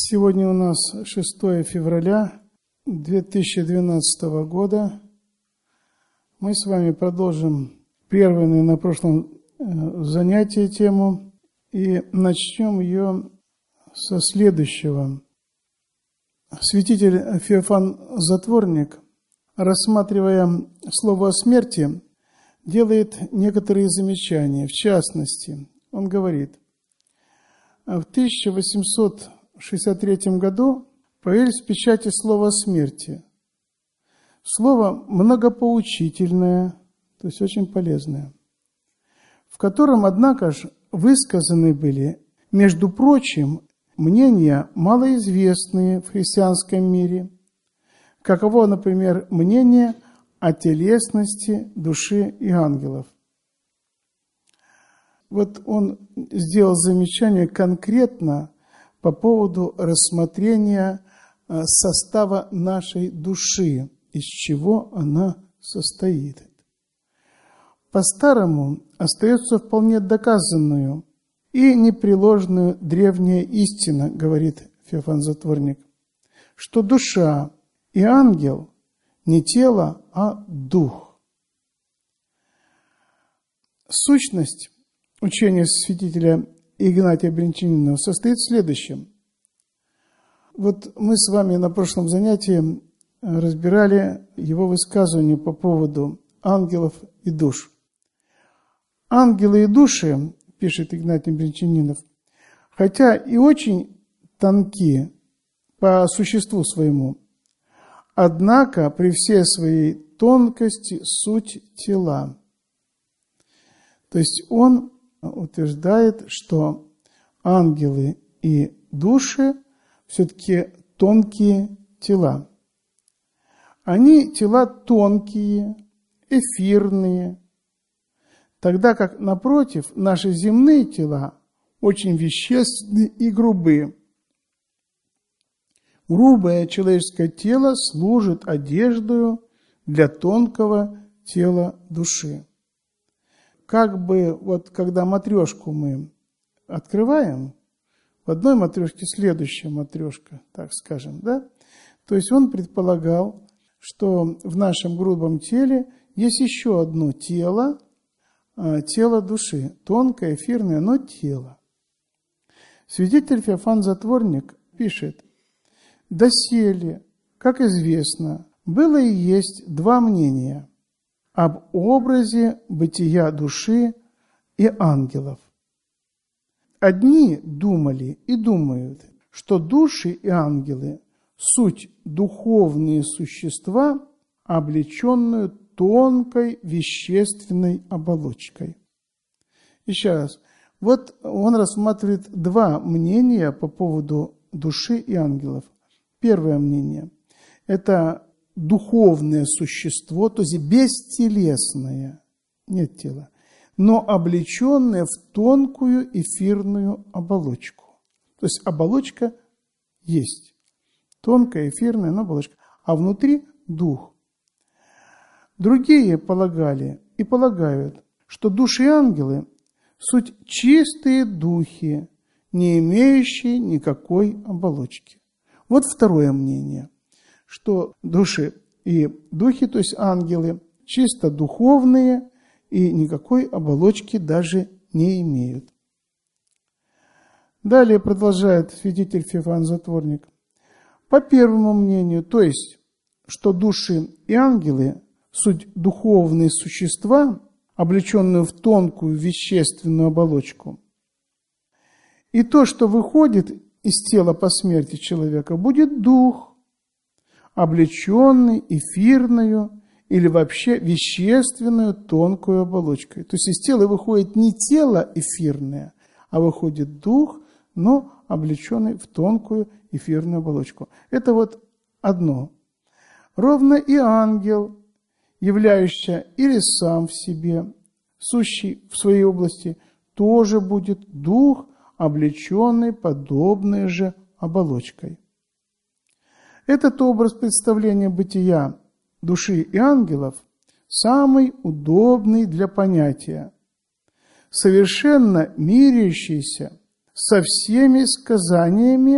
Сегодня у нас 6 февраля 2012 года. Мы с вами продолжим прерванную на прошлом занятии тему и начнем ее со следующего. Святитель Феофан Затворник, рассматривая слово о смерти, делает некоторые замечания. В частности, он говорит: в 1863 году появились в печати слово о смерти. Слово многопоучительное, то есть очень полезное, в котором, однако же, высказаны были, между прочим, мнения малоизвестные в христианском мире, каково, например, мнение о телесности души и ангелов. Вот он сделал замечание конкретно по поводу рассмотрения состава нашей души, из чего она состоит. По-старому остается вполне доказанную и непреложную древняя истина, говорит Феофан Затворник, что душа и ангел не тело, а дух. Сущность учения святителя Игнатия Брянчанина состоит в следующем. Вот мы с вами на прошлом занятии разбирали его высказывание по поводу ангелов и душ. Ангелы и души, пишет Игнатий Брянчанинов, хотя и очень тонки по существу своему, однако при всей своей тонкости суть тела. То есть он утверждает, что ангелы и души все-таки тонкие тела. Они тела тонкие, эфирные, тогда как, напротив, наши земные тела очень вещественные и грубые. Грубое человеческое тело служит одеждою для тонкого тела души. Как бы вот когда матрешку мы открываем, в одной матрешке следующая матрешка, так скажем, да? То есть он предполагал, что в нашем грубом теле есть еще одно тело, тело души, тонкое, эфирное, но тело. Святитель Феофан Затворник пишет: «Доселе, как известно, было и есть два мнения об образе бытия души и ангелов. Одни думали и думают, что души и ангелы – суть духовные существа, облеченные тонкой вещественной оболочкой». Еще раз. Вот он рассматривает два мнения по поводу души и ангелов. Первое мнение – это духовное существо, то есть бестелесное, нет тела, но облеченное в тонкую эфирную оболочку. То есть оболочка есть, тонкая эфирная, но оболочка, а внутри дух. Другие полагали и полагают, что души и ангелы – суть чистые духи, не имеющие никакой оболочки. Вот второе мнение, что души и духи, то есть ангелы, чисто духовные и никакой оболочки даже не имеют. Далее продолжает святитель Феофан Затворник. По первому мнению, то есть, что души и ангелы – суть духовные существа, облеченные в тонкую вещественную оболочку. И то, что выходит из тела по смерти человека, будет дух, облеченный эфирную или вообще вещественную тонкую оболочкой. То есть из тела выходит не тело эфирное, а выходит дух, но облеченный в тонкую эфирную оболочку. Это вот одно. Ровно и ангел, являющийся или сам в себе, сущий в своей области, тоже будет дух, облеченный подобной же оболочкой. Этот образ представления бытия души и ангелов самый удобный для понятия, совершенно мирящийся со всеми сказаниями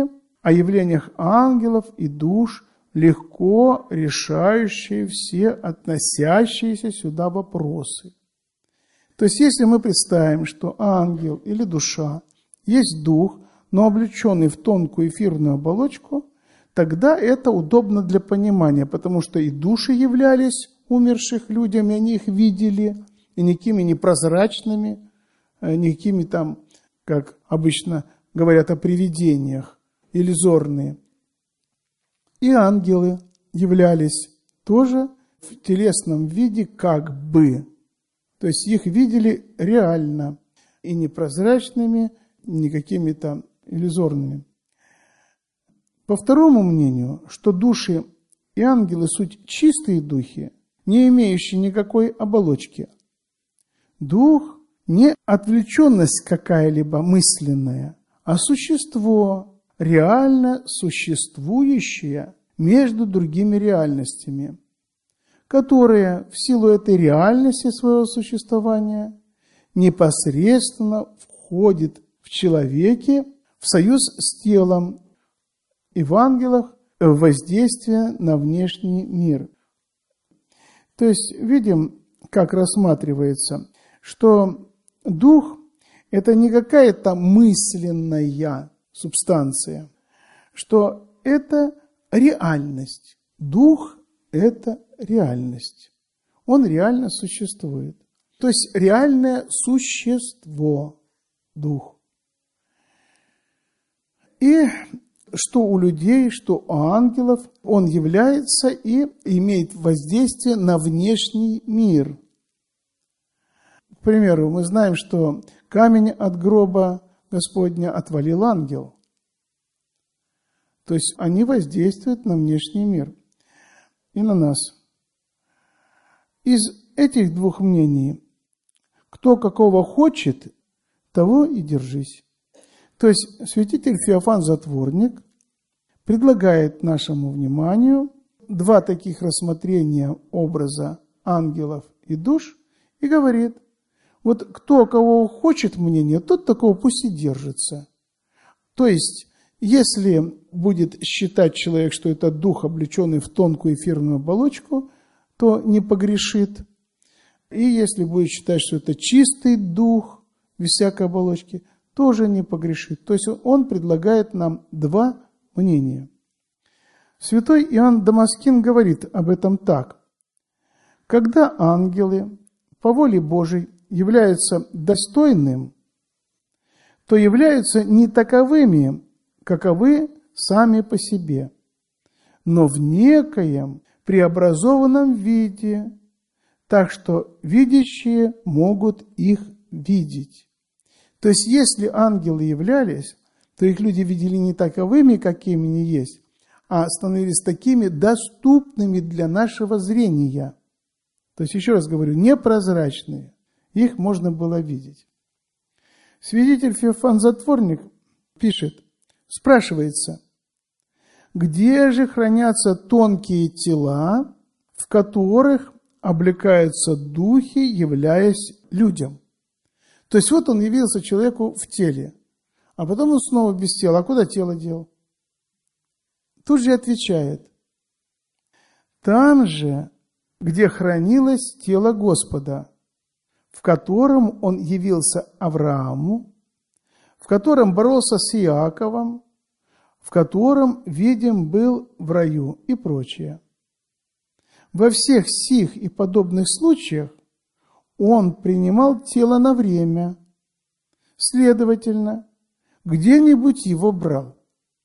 о явлениях ангелов и душ, легко решающие все относящиеся сюда вопросы. То есть, если мы представим, что ангел или душа есть дух, но облеченный в тонкую эфирную оболочку, тогда это удобно для понимания, потому что и души являлись умерших людям, и они их видели, и никакими не прозрачными, никакими там, как обычно говорят о привидениях, иллюзорные. И ангелы являлись тоже в телесном виде как бы. То есть их видели реально и непрозрачными, не какими-то иллюзорными. По второму мнению, что души и ангелы суть чистые духи, не имеющие никакой оболочки. Дух не отвлеченность какая-либо мысленная, а существо, реально существующее между другими реальностями, которое в силу этой реальности своего существования непосредственно входит в человеке в союз с телом и в ангелах в воздействие на внешний мир. То есть видим, как рассматривается, что дух – это не какая-то мысленная субстанция, что это реальность. Дух – это реальность. Он реально существует. То есть реальное существо – дух. И что у людей, что у ангелов, он является и имеет воздействие на внешний мир. К примеру, мы знаем, что камень от гроба Господня отвалил ангел. То есть они воздействуют на внешний мир и на нас. Из этих двух мнений, кто какого хочет, того и держись. То есть святитель Феофан Затворник предлагает нашему вниманию два таких рассмотрения образа ангелов и душ и говорит, вот кто кого хочет мнение, тот такого пусть и держится. То есть, если будет считать человек, что это дух, облеченный в тонкую эфирную оболочку, то не погрешит. И если будет считать, что это чистый дух, без всякой оболочки, тоже не погрешит. То есть он предлагает нам два мнения. Святой Иоанн Дамаскин говорит об этом так. Когда ангелы по воле Божией являются достойным, то являются не таковыми, каковы сами по себе, но в некоем преобразованном виде, так что видящие могут их видеть. То есть, если ангелы являлись, то их люди видели не таковыми, какими они есть, а становились такими доступными для нашего зрения. То есть, еще раз говорю, непрозрачные. Их можно было видеть. Святитель Феофан Затворник пишет, спрашивается, где же хранятся тонкие тела, в которых облекаются духи, являясь людям? То есть вот он явился человеку в теле, а потом он снова без тела. А куда тело дел? Тут же отвечает, там же, где хранилось тело Господа, в котором он явился Аврааму, в котором боролся с Иаковом, в котором видим был в раю и прочее. Во всех сих и подобных случаях он принимал тело на время, следовательно, где-нибудь его брал.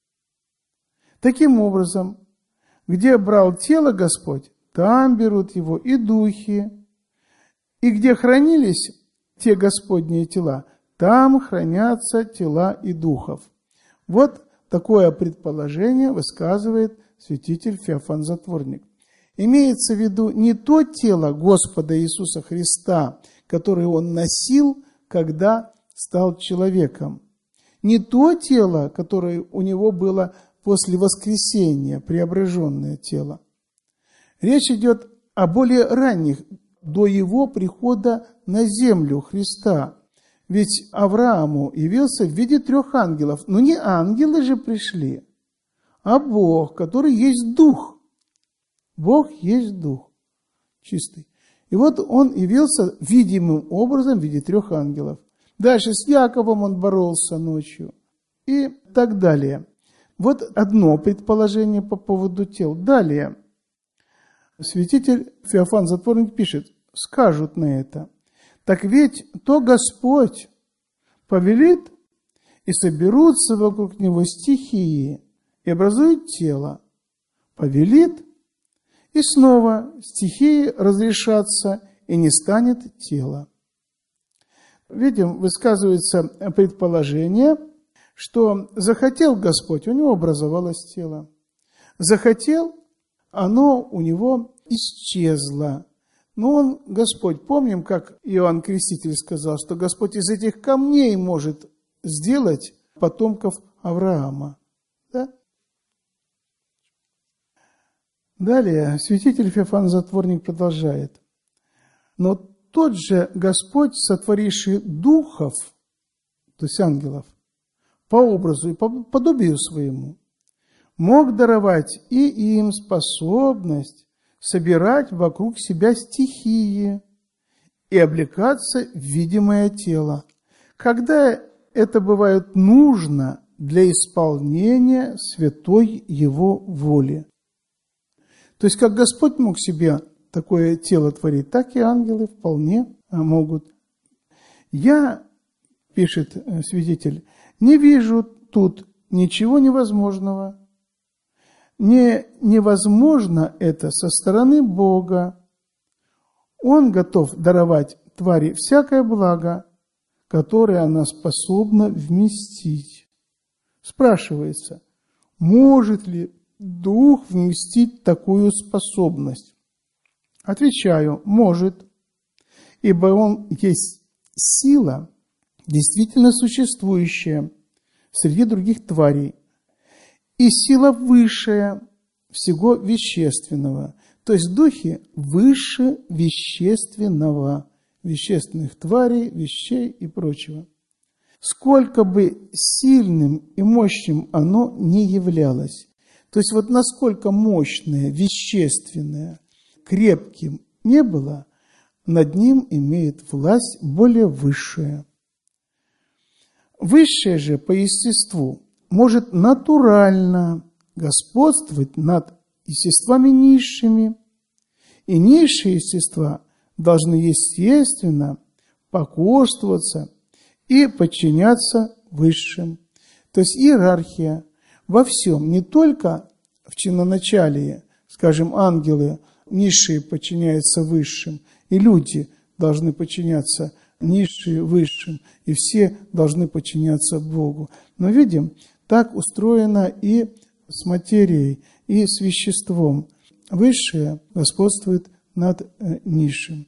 Таким образом, где брал тело Господь, там берут его и духи, и где хранились те Господние тела, там хранятся тела и духов. Вот такое предположение высказывает святитель Феофан Затворник. Имеется в виду не то тело Господа Иисуса Христа, которое Он носил, когда стал человеком, не то тело, которое у Него было после воскресения, преображенное тело. Речь идет о более ранних, до Его прихода на землю Христа. Ведь Аврааму явился в виде 3 ангелов, но не ангелы же пришли, а Бог, который есть Дух. Бог есть Дух чистый. И вот он явился видимым образом в виде 3 ангелов. Дальше с Яковом он боролся ночью и так далее. Вот одно предположение по поводу тел. Далее святитель Феофан Затворник пишет, скажут на это, так ведь то Господь повелит, и соберутся вокруг него стихии, и образуют тело. Повелит, и снова стихии разрешатся, и не станет тела. Видим, высказывается предположение, что захотел Господь, у него образовалось тело. Захотел, оно у него исчезло. Но он, Господь, помним, как Иоанн Креститель сказал, что Господь из этих камней может сделать потомков Авраама. Да? Далее святитель Феофан Затворник продолжает. Но тот же Господь, сотворивший духов, то есть ангелов, по образу и по подобию своему, мог даровать и им способность собирать вокруг себя стихии и облекаться в видимое тело, когда это бывает нужно для исполнения святой Его воли. То есть, как Господь мог себе такое тело творить, так и ангелы вполне могут. Я, пишет святитель, не вижу тут ничего невозможного. Невозможно это со стороны Бога. Он готов даровать твари всякое благо, которое она способна вместить. Спрашивается, может ли Дух вместить такую способность? Отвечаю, может, ибо он есть сила, действительно существующая среди других тварей, и сила высшая всего вещественного, то есть духи выше вещественного, вещественных тварей, вещей и прочего. Сколько бы сильным и мощным оно не являлось, то есть вот насколько мощное, вещественное, крепким не было, над ним имеет власть более высшая. Высшее же по естеству может натурально господствовать над естествами низшими, и низшие естества должны естественно покорствоваться и подчиняться высшим. То есть иерархия во всем, не только в чиноначалии, скажем, ангелы низшие подчиняются высшим, и люди должны подчиняться низшие высшим, и все должны подчиняться Богу. Но видим, так устроено и с материей, и с веществом. Высшее господствует над низшим.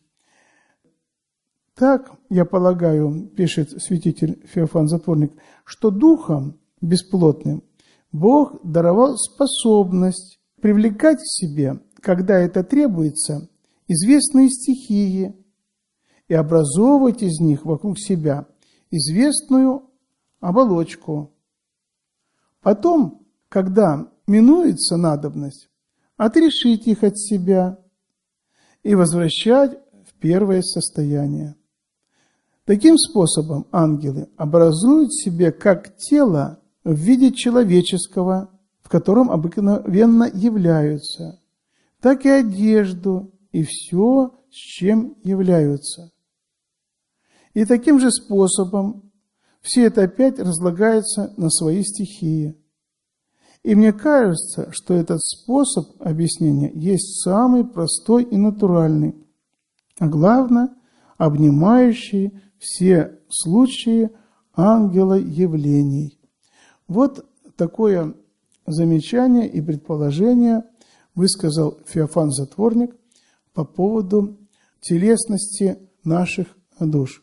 Так, я полагаю, пишет святитель Феофан Затворник, что духом бесплотным Бог даровал способность привлекать к себе, когда это требуется, известные стихии и образовывать из них вокруг себя известную оболочку. Потом, когда минуется надобность, отрешить их от себя и возвращать в первое состояние. Таким способом ангелы образуют себе как тело в виде человеческого, в котором обыкновенно являются, так и одежду и все, с чем являются. И таким же способом все это опять разлагается на свои стихии. И мне кажется, что этот способ объяснения есть самый простой и натуральный, а главное, обнимающий все случаи ангелоявлений. Вот такое замечание и предположение высказал Феофан Затворник по поводу телесности наших душ.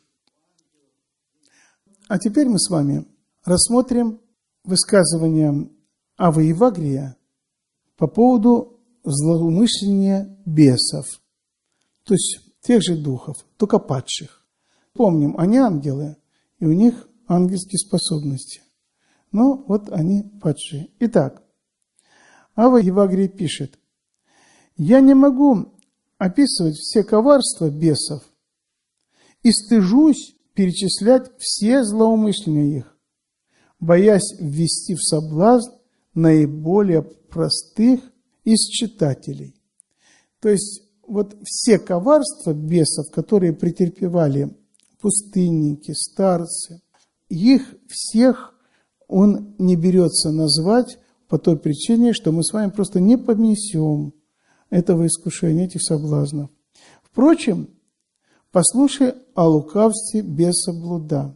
А теперь мы с вами рассмотрим высказывание Авы Евагрия по поводу злоумышления бесов, то есть тех же духов, только падших. Помним, они ангелы, и у них ангельские способности. Но вот они падшие. Итак, Ава Евагрий пишет: «Я не могу описывать все коварства бесов и стыжусь перечислять все злоумышления их, боясь ввести в соблазн наиболее простых из читателей». То есть вот все коварства бесов, которые претерпевали пустынники, старцы, их всех он не берется назвать по той причине, что мы с вами просто не понесем этого искушения, этих соблазнов. Впрочем, послушай о лукавстве беса блуда.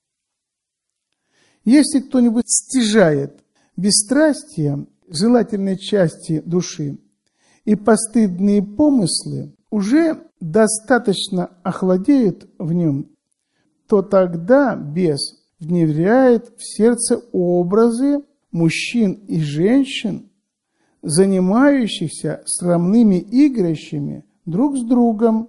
Если кто-нибудь стяжает бесстрастие желательной части души и постыдные помыслы уже достаточно охладеют в нем, то тогда бес внедряет в сердце образы мужчин и женщин, занимающихся срамными игрищами друг с другом,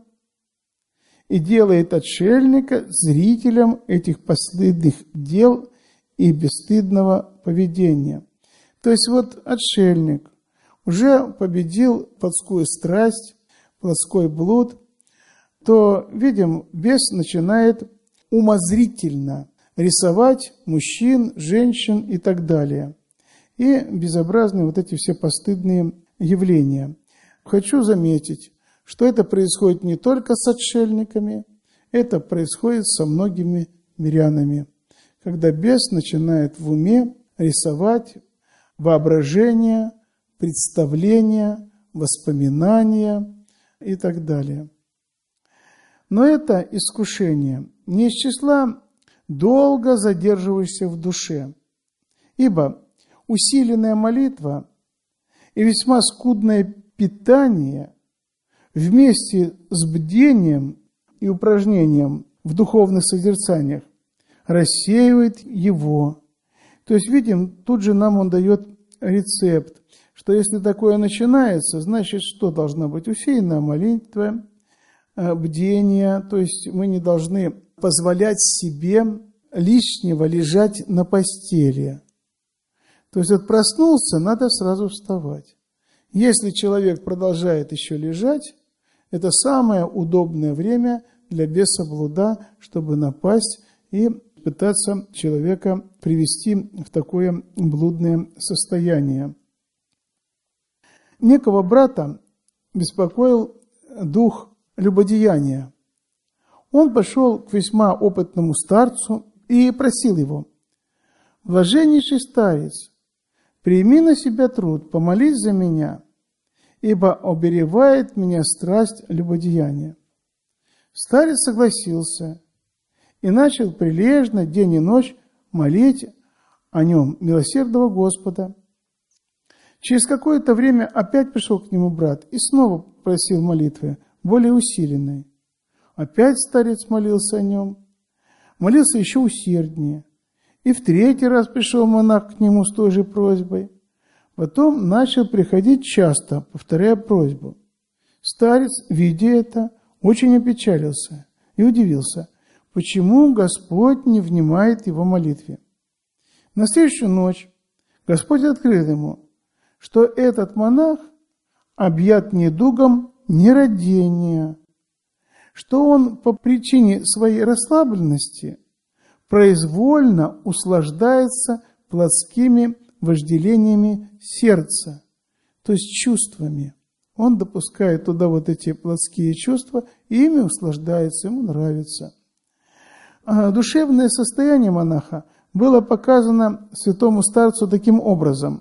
и делает отшельника зрителем этих постыдных дел и бесстыдного поведения. То есть вот отшельник уже победил плотскую страсть, плотской блуд, то, видим, бес начинает умозрительно рисовать мужчин, женщин и так далее. И безобразные вот эти все постыдные явления. Хочу заметить, что это происходит не только с отшельниками, это происходит со многими мирянами, когда бес начинает в уме рисовать воображение, представления, воспоминания и так далее. Но это искушение не из числа долго задерживающихся в душе, ибо усиленная молитва и весьма скудное питание вместе с бдением и упражнением в духовных созерцаниях рассеивает его. То есть, видим, тут же нам он дает рецепт, что если такое начинается, значит, что должна быть? Усеянная молитва, бдение, то есть мы не должны позволять себе лишнего лежать на постели. То есть вот проснулся, надо сразу вставать. Если человек продолжает еще лежать, это самое удобное время для беса блуда, чтобы напасть и пытаться человека привести в такое блудное состояние. Некого брата беспокоил дух любодеяния. Он пошел к весьма опытному старцу и просил его: «Блаженнейший старец, прими на себя труд, помолись за меня, ибо оберевает меня страсть любодеяния». Старец согласился и начал прилежно день и ночь молить о нем милосердного Господа. Через какое-то время опять пришел к нему брат и снова просил молитвы, более усиленной. Опять старец молился о нем, молился еще усерднее. И в третий раз пришел монах к нему с той же просьбой. Потом начал приходить часто, повторяя просьбу. Старец, видя это, очень опечалился и удивился, почему Господь не внимает его молитве. На следующую ночь Господь открыл ему, что этот монах объят недугом нерадения, что он по причине своей расслабленности произвольно услаждается плотскими вожделениями сердца, то есть чувствами. Он допускает туда вот эти плотские чувства, и ими услаждается, ему нравится. Душевное состояние монаха было показано святому старцу таким образом.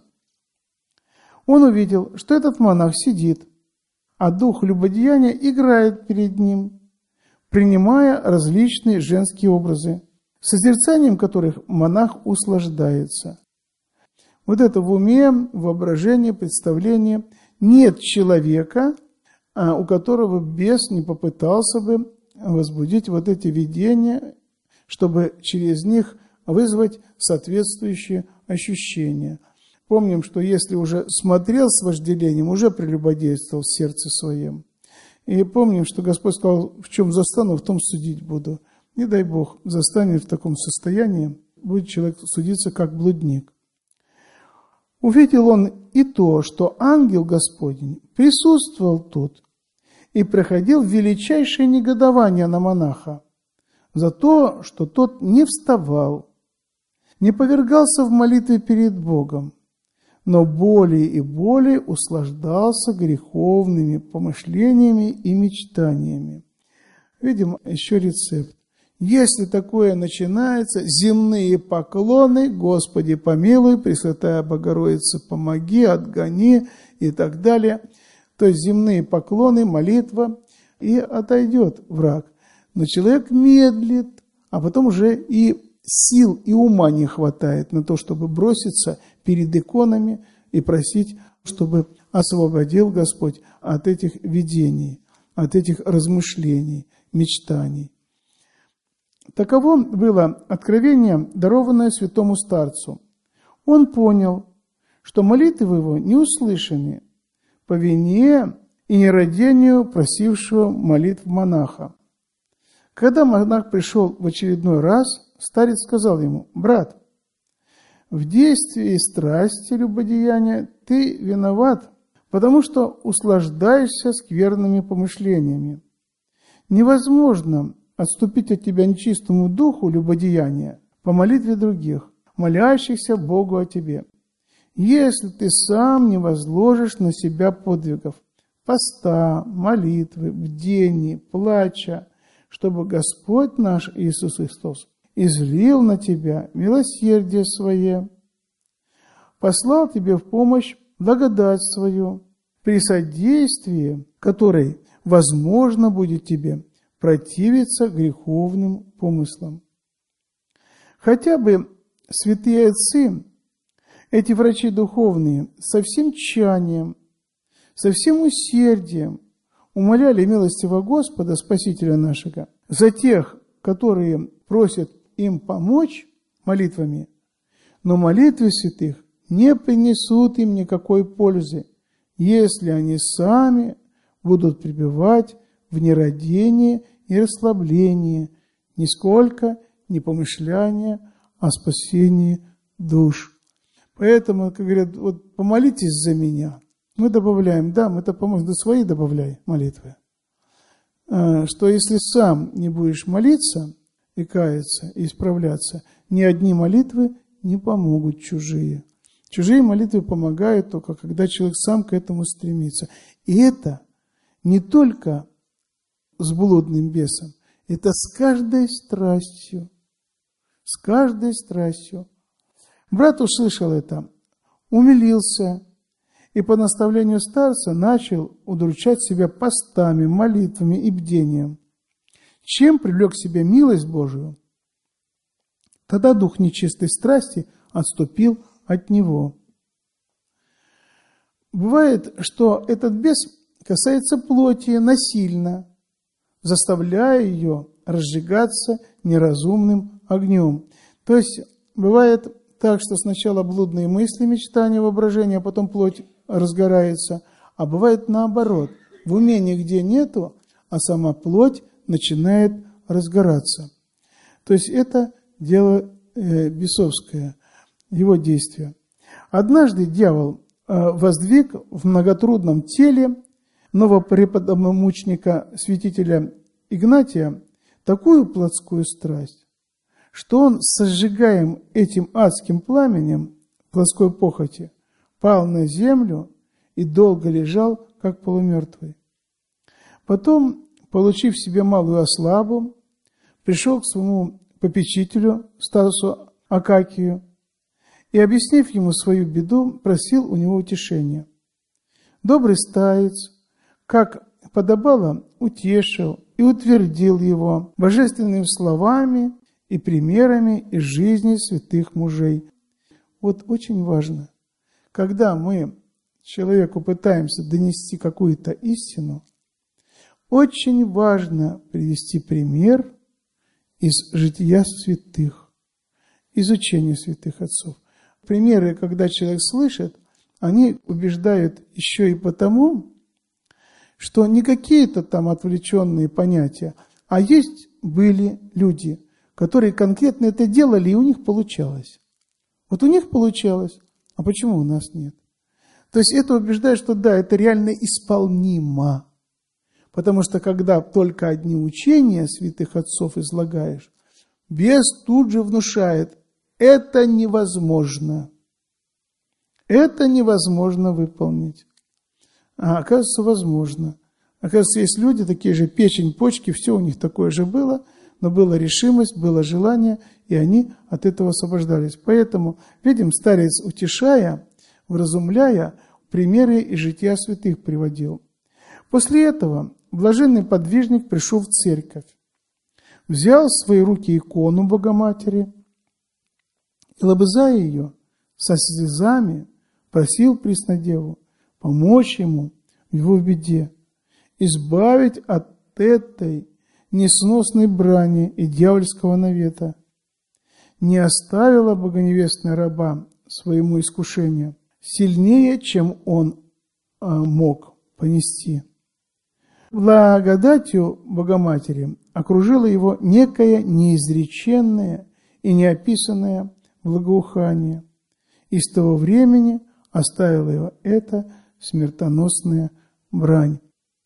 Он увидел, что этот монах сидит, а дух любодеяния играет перед ним, принимая различные женские образы, созерцанием которых монах услаждается. Вот это в уме, воображении, представлении. Нет человека, у которого бес не попытался бы возбудить вот эти видения, чтобы через них вызвать соответствующие ощущения. Помним, что если уже смотрел с вожделением, уже прелюбодействовал в сердце своем. И помним, что Господь сказал: в чем застану, в том судить буду. Не дай Бог, застанет в таком состоянии, будет человек судиться как блудник. Увидел он и то, что ангел Господень присутствовал тут и приходил в величайшее негодование на монаха за то, что тот не вставал, не повергался в молитве перед Богом, но более и более услаждался греховными помышлениями и мечтаниями. Видим еще рецепт. Если такое начинается, земные поклоны, Господи помилуй, Пресвятая Богородица помоги, отгони и так далее. То есть земные поклоны, молитва, и отойдет враг. Но человек медлит, а потом уже и сил, и ума не хватает на то, чтобы броситься перед иконами и просить, чтобы освободил Господь от этих видений, от этих размышлений, мечтаний. Таково было откровение, дарованное святому старцу. Он понял, что молитвы его не услышаны по вине и нерадению просившего молитв монаха. Когда монах пришел в очередной раз, старец сказал ему: «Брат, в действии и страсти любодеяния ты виноват, потому что услаждаешься скверными помышлениями. Невозможно отступить от тебя нечистому духу любодеяния по молитве других, молящихся Богу о тебе, если ты сам не возложишь на себя подвигов, поста, молитвы, бдений, плача, чтобы Господь наш Иисус Христос излил на тебя милосердие свое, послал тебе в помощь благодать свою, при содействии которой возможно будет тебе противиться греховным помыслам». Хотя бы святые отцы, эти врачи духовные, со всем тщанием, со всем усердием умоляли милостивого Господа, Спасителя нашего, за тех, которые просят им помочь молитвами, но молитвы святых не принесут им никакой пользы, если они сами будут пребывать в нерадении и расслаблении, нисколько не помышляния о спасении душ. Поэтому, как говорят, вот помолитесь за меня. Мы добавляем, да, мы это поможем, да свои добавляй молитвы. Что если сам не будешь молиться и каяться, и исправляться, ни одни молитвы не помогут чужие. Чужие молитвы помогают только, когда человек сам к этому стремится. И это не только с блудным бесом, это с каждой страстью. С каждой страстью. Брат услышал это, умилился, и по наставлению старца начал удручать себя постами, молитвами и бдением, чем привлек к себе милость Божию. Тогда дух нечистой страсти отступил от него. Бывает, что этот бес касается плоти насильно, заставляя ее разжигаться неразумным огнем. То есть бывает так, что сначала блудные мысли, мечтания, воображения, а потом плоть разгорается, а бывает наоборот. В уме нигде нету, а сама плоть начинает разгораться. То есть это дело бесовское, его действие. Однажды дьявол воздвиг в многотрудном теле новопреподобного мученика святителя Игнатия такую плотскую страсть, что он, сожигаем этим адским пламенем плотской похоти, пал на землю и долго лежал, как полумертвый. Потом, получив себе малую ослабу, пришел к своему попечителю, старцу Акакию, и, объяснив ему свою беду, просил у него утешения. Добрый старец, как подобало, утешил и утвердил его божественными словами и примерами из жизни святых мужей. Вот очень важно, когда мы человеку пытаемся донести какую-то истину, очень важно привести пример из жития святых, из учения святых отцов. Примеры, когда человек слышит, они убеждают еще и потому, что не какие-то там отвлеченные понятия, а были люди, которые конкретно это делали, и у них получалось. Вот у них получалось, а почему у нас нет? То есть это убеждает, что да, это реально исполнимо. Потому что когда только одни учения святых отцов излагаешь, бес тут же внушает, это невозможно. Это невозможно выполнить. А оказывается, возможно. Оказывается, есть люди, такие же печень, почки, все у них такое же было, но была решимость, было желание, и они от этого освобождались. Поэтому, видим, старец, утешая, вразумляя, примеры из жития святых приводил. После этого блаженный подвижник пришел в церковь, взял в свои руки икону Богоматери и, лобызая ее, со слезами просил Преснодеву помочь ему в его беде, избавить от этой несносной брани и дьявольского навета. Не оставила богоневестная раба своему искушению сильнее, чем он мог понести. Благодатью Богоматери окружило его некое неизреченное и неописанное благоухание, и с того времени оставила его эта смертоносная брань.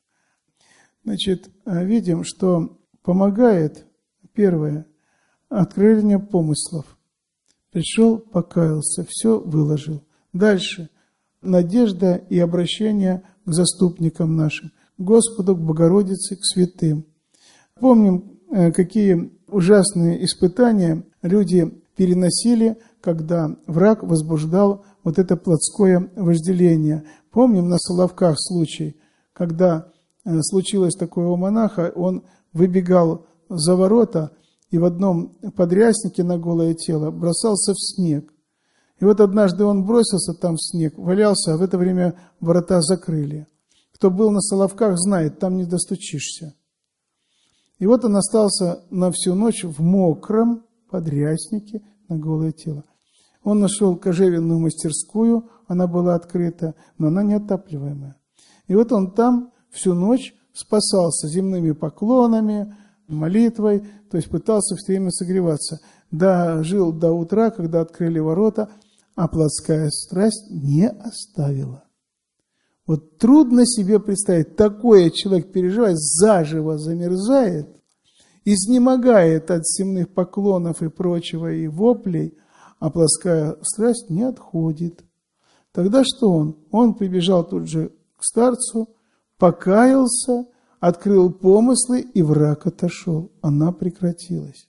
Значит, видим, что помогает, первое, откровение помыслов. Пришел, покаялся, все выложил. Дальше, надежда и обращение к заступникам нашим, к Господу, к Богородице, к святым. Помним, какие ужасные испытания люди переносили, когда враг возбуждал вот это плотское вожделение. Помним на Соловках случай, когда случилось такое у монаха, он выбегал за ворота и в одном подряснике на голое тело бросался в снег. И вот однажды он бросился там в снег, валялся, а в это время ворота закрыли. Кто был на Соловках, знает, там не достучишься. И вот он остался на всю ночь в мокром подряснике на голое тело. Он нашел кожевенную мастерскую, она была открыта, но она неотапливаемая. И вот он там всю ночь спасался земными поклонами, молитвой, то есть пытался все время согреваться. Жил до утра, когда открыли ворота, а плотская страсть не оставила. Вот трудно себе представить, такое человек переживает, заживо замерзает, изнемогает от земных поклонов и прочего, и воплей, а плотская страсть не отходит. Тогда что он? Он прибежал тут же к старцу, покаялся, открыл помыслы, и враг отошел. Она прекратилась.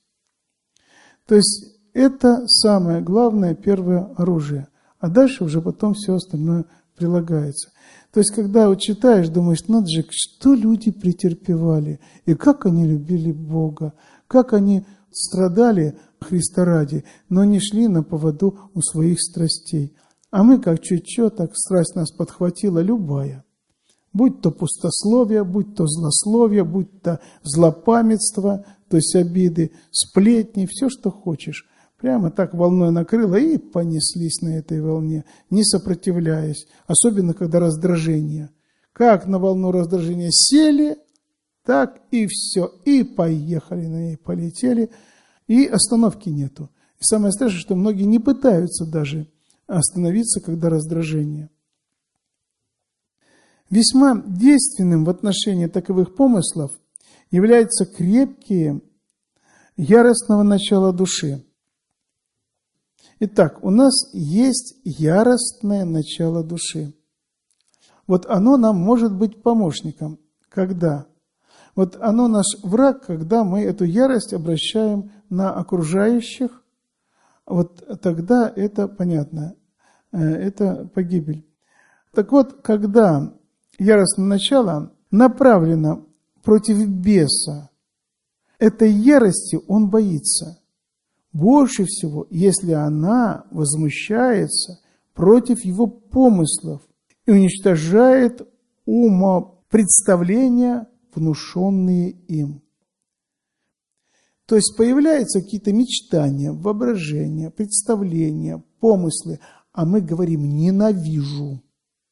То есть это самое главное, первое оружие. А дальше уже потом все остальное прилагается. То есть, когда вот читаешь, думаешь, надо же, что люди претерпевали, и как они любили Бога, как они страдали Христа ради, но не шли на поводу у своих страстей. А мы, как чуть-чуть, так страсть нас подхватила любая. Будь то пустословие, будь то злословие, будь то злопамятство, то есть обиды, сплетни, все, что хочешь. Прямо так волной накрыло и понеслись на этой волне, не сопротивляясь, особенно когда раздражение. Как на волну раздражения сели, так и все, и поехали на ней, полетели, и остановки нету. И самое страшное, что многие не пытаются даже остановиться, когда раздражение. Весьма действенным в отношении таковых помыслов являются крепкие, яростного начала души. Итак, у нас есть яростное начало души. Вот оно нам может быть помощником. Когда? Вот оно наш враг, когда мы эту ярость обращаем на окружающих, вот тогда это понятно, это погибель. Так вот, когда яростное начало направлено против беса, этой ярости он боится. Больше всего, если она возмущается против его помыслов и уничтожает умопредставления, внушенные им. То есть появляются какие-то мечтания, воображения, представления, помыслы, а мы говорим «ненавижу».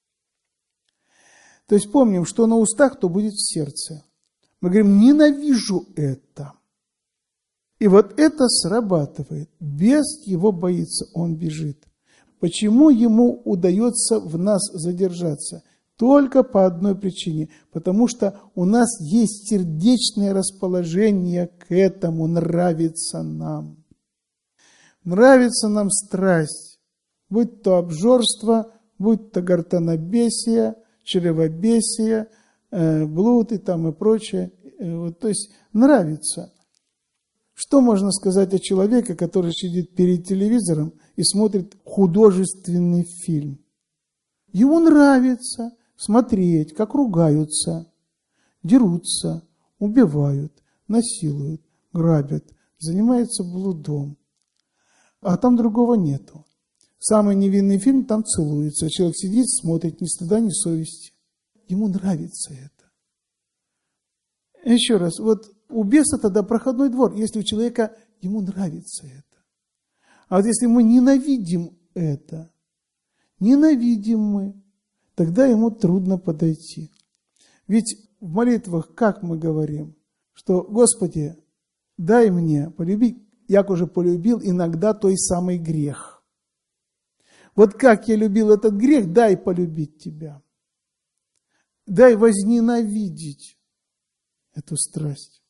То есть помним, что на устах, то будет в сердце. Мы говорим «ненавижу это». И вот это срабатывает. Бес его боится, он бежит. Почему ему удается в нас задержаться? Только по одной причине. Потому что у нас есть сердечное расположение к этому. Нравится нам. Нравится нам страсть. Будь то обжорство, будь то гортанобесие, чревобесие, блуд и там и прочее. То есть нравится. Что можно сказать о человеке, который сидит перед телевизором и смотрит художественный фильм? Ему нравится смотреть, как ругаются, дерутся, убивают, насилуют, грабят, занимаются блудом. А там другого нету. Самый невинный фильм, там целуются. Человек сидит, смотрит, ни стыда, ни совести. Ему нравится это. Еще раз, вот у беса тогда проходной двор, если у человека ему нравится это. А вот если мы ненавидим это, ненавидим мы, тогда ему трудно подойти. Ведь в молитвах как мы говорим, что «Господи, дай мне полюбить, як уже полюбил иногда той самый грех». Вот как я любил этот грех, дай полюбить тебя. Дай возненавидеть эту страсть.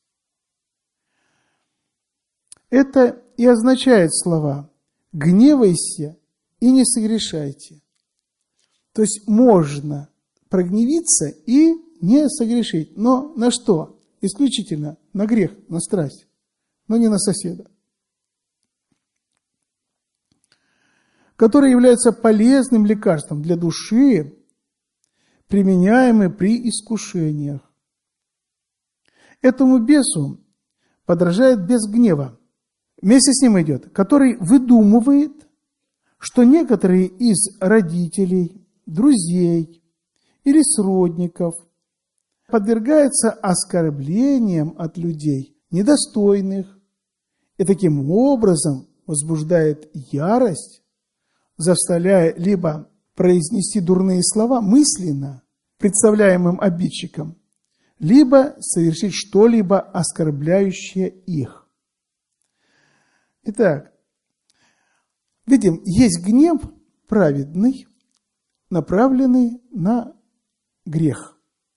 Это и означает слова «гневайся и не согрешайте». То есть можно прогневиться и не согрешить. Но на что? Исключительно на грех, на страсть, но не на соседа. Который является полезным лекарством для души, применяемый при искушениях. Этому бесу подражает бес гнева. Вместе с ним идет, который выдумывает, что некоторые из родителей, друзей или сродников подвергаются оскорблениям от людей недостойных и таким образом возбуждает ярость, заставляя либо произнести дурные слова мысленно представляемым обидчикам, либо совершить что-либо оскорбляющее их. Итак, видим, есть гнев праведный, направленный на грех.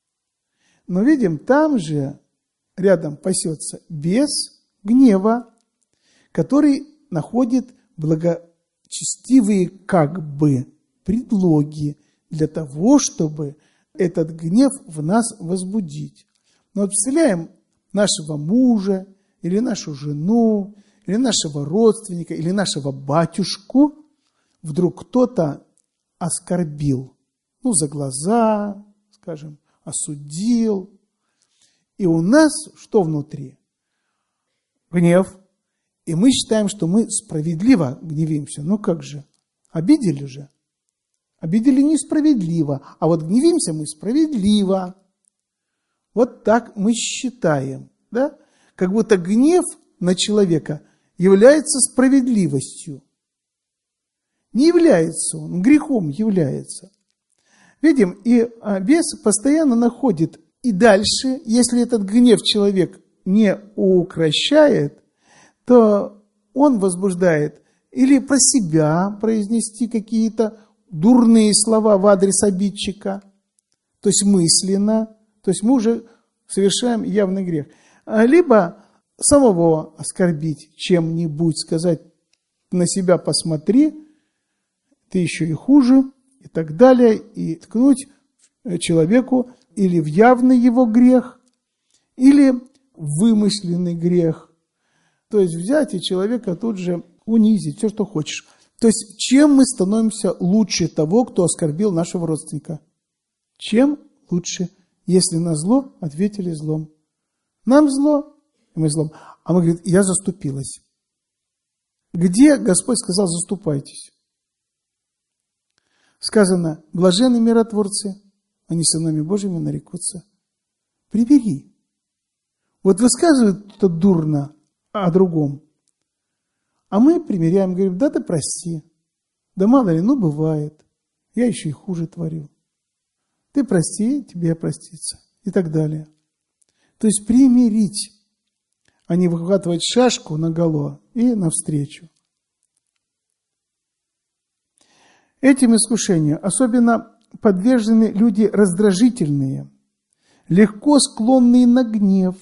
Но видим, там же рядом пасется бес гнева, который находит благочестивые как бы предлоги для того, чтобы этот гнев в нас возбудить. Но вот представляем нашего мужа, или нашу жену, или нашего родственника, или нашего батюшку, вдруг кто-то оскорбил, за глаза, скажем, осудил. И у нас что внутри? Гнев. И мы считаем, что мы справедливо гневимся. Как же? Обидели же. Обидели несправедливо, а вот гневимся мы справедливо. Вот так мы считаем, да? Как будто гнев на человека является справедливостью. Не является он, грехом является. Видим, и бес постоянно находит. И дальше, если этот гнев человек не укрощает, то он возбуждает или про себя произнести какие-то дурные слова в адрес обидчика, то есть мысленно, то есть мы уже совершаем явный грех. Либо самого оскорбить чем-нибудь, сказать на себя посмотри, ты еще и хуже, и так далее, и ткнуть человеку или в явный его грех, или в вымышленный грех. То есть взять и человека тут же унизить, все, что хочешь. То есть чем мы становимся лучше того, кто оскорбил нашего родственника? Чем лучше? Если на зло, ответили злом. Нам зло, и мы злом. А мы говорим, я заступилась. Где Господь сказал, заступайтесь? Сказано, блаженны миротворцы, они сынами Божьими нарекутся. Прибери. Вот высказывают это дурно о другом. А мы примиряем, говорим, да ты прости. Да мало ли, бывает. Я еще и хуже творю. Ты прости, тебе простится. И так далее. То есть примирить, а не выхватывать шашку наголо и навстречу. Этим искушениям особенно подвержены люди раздражительные, легко склонные на гнев.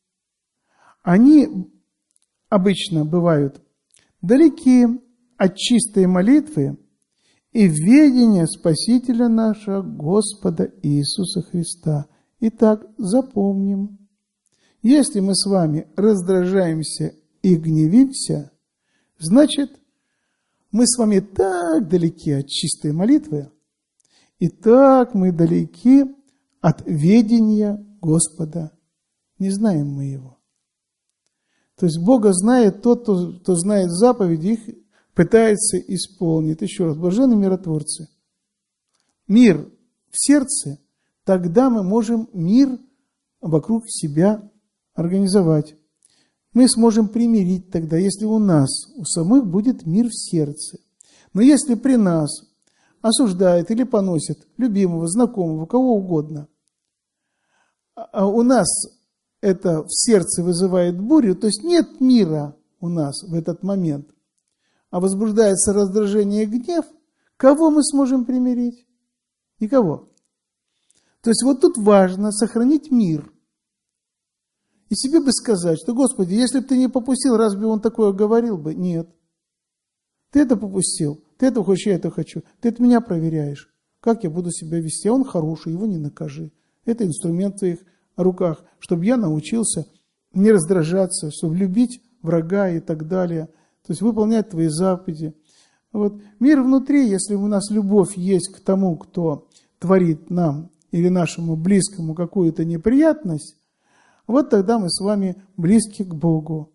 Они обычно бывают далеки от чистой молитвы и ведения Спасителя нашего Господа Иисуса Христа. Итак, запомним, если мы с вами раздражаемся и гневимся, значит, мы с вами так далеки от чистой молитвы, и так мы далеки от ведения Господа. Не знаем мы Его. То есть Бога знает тот, кто знает заповеди, их пытается исполнить. Еще раз, блаженны миротворцы. Мир в сердце, тогда мы можем мир вокруг себя организовать. Мы сможем примирить тогда, если у нас, у самых будет мир в сердце. Но если при нас осуждают или поносят любимого, знакомого, кого угодно, а у нас это в сердце вызывает бурю, то есть нет мира у нас в этот момент, а возбуждается раздражение и гнев, кого мы сможем примирить? Никого. То есть вот тут важно сохранить мир. И себе бы сказать, что, Господи, если бы ты не попустил, разве он такое говорил бы? Нет. Ты это попустил, ты это хочешь, я это хочу. Ты это меня проверяешь. Как я буду себя вести? А он хороший, его не накажи. Это инструмент в твоих руках, чтобы я научился не раздражаться, чтобы любить врага и так далее. То есть выполнять твои заповеди. Вот. Мир внутри, если у нас любовь есть к тому, кто творит нам или нашему близкому какую-то неприятность, вот тогда мы с вами близки к Богу.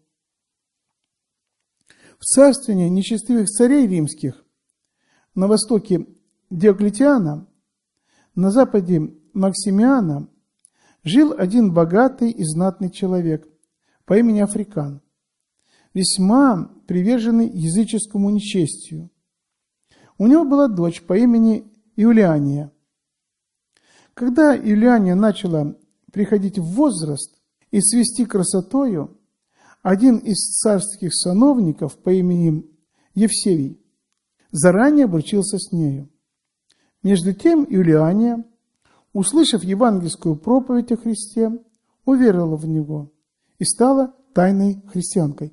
В царствовании нечестивых царей римских, на востоке Диоклетиана, на западе Максимиана, жил один богатый и знатный человек по имени Африкан, весьма приверженный языческому нечестию. У него была дочь по имени Иулиания. Когда Иулиания начала приходить в возраст и свести красотою, один из царских сановников по имени Евсевий заранее обручился с нею. Между тем Иулиания, услышав евангельскую проповедь о Христе, уверовала в Него и стала тайной христианкой.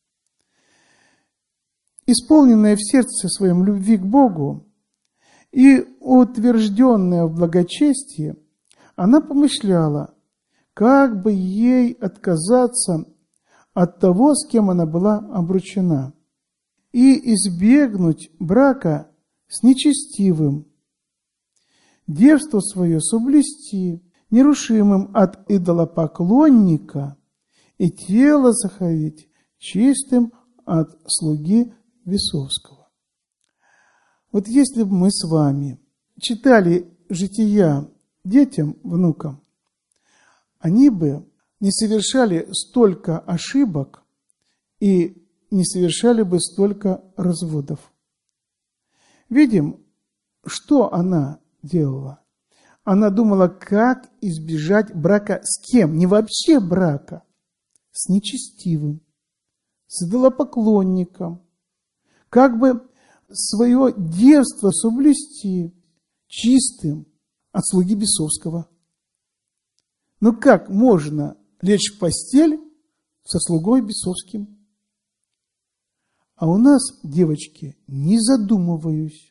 Исполненная в сердце своем любви к Богу и утвержденная в благочестии, она помышляла, как бы ей отказаться от того, с кем она была обручена, и избегнуть брака с нечестивым, девство свое соблюсти, нерушимым от идолопоклонника, и тело сохранить чистым от слуги бесовского. Вот если бы мы с вами читали жития детям, внукам, они бы не совершали столько ошибок и не совершали бы столько разводов. Видим, что она делала. Она думала, как избежать брака с кем? Не вообще брака, с нечестивым, с идолопоклонником. Как бы свое девство соблюсти чистым от слуги бесовского. Но как можно лечь в постель со слугой бесовским? А у нас, девочки, не задумываюсь,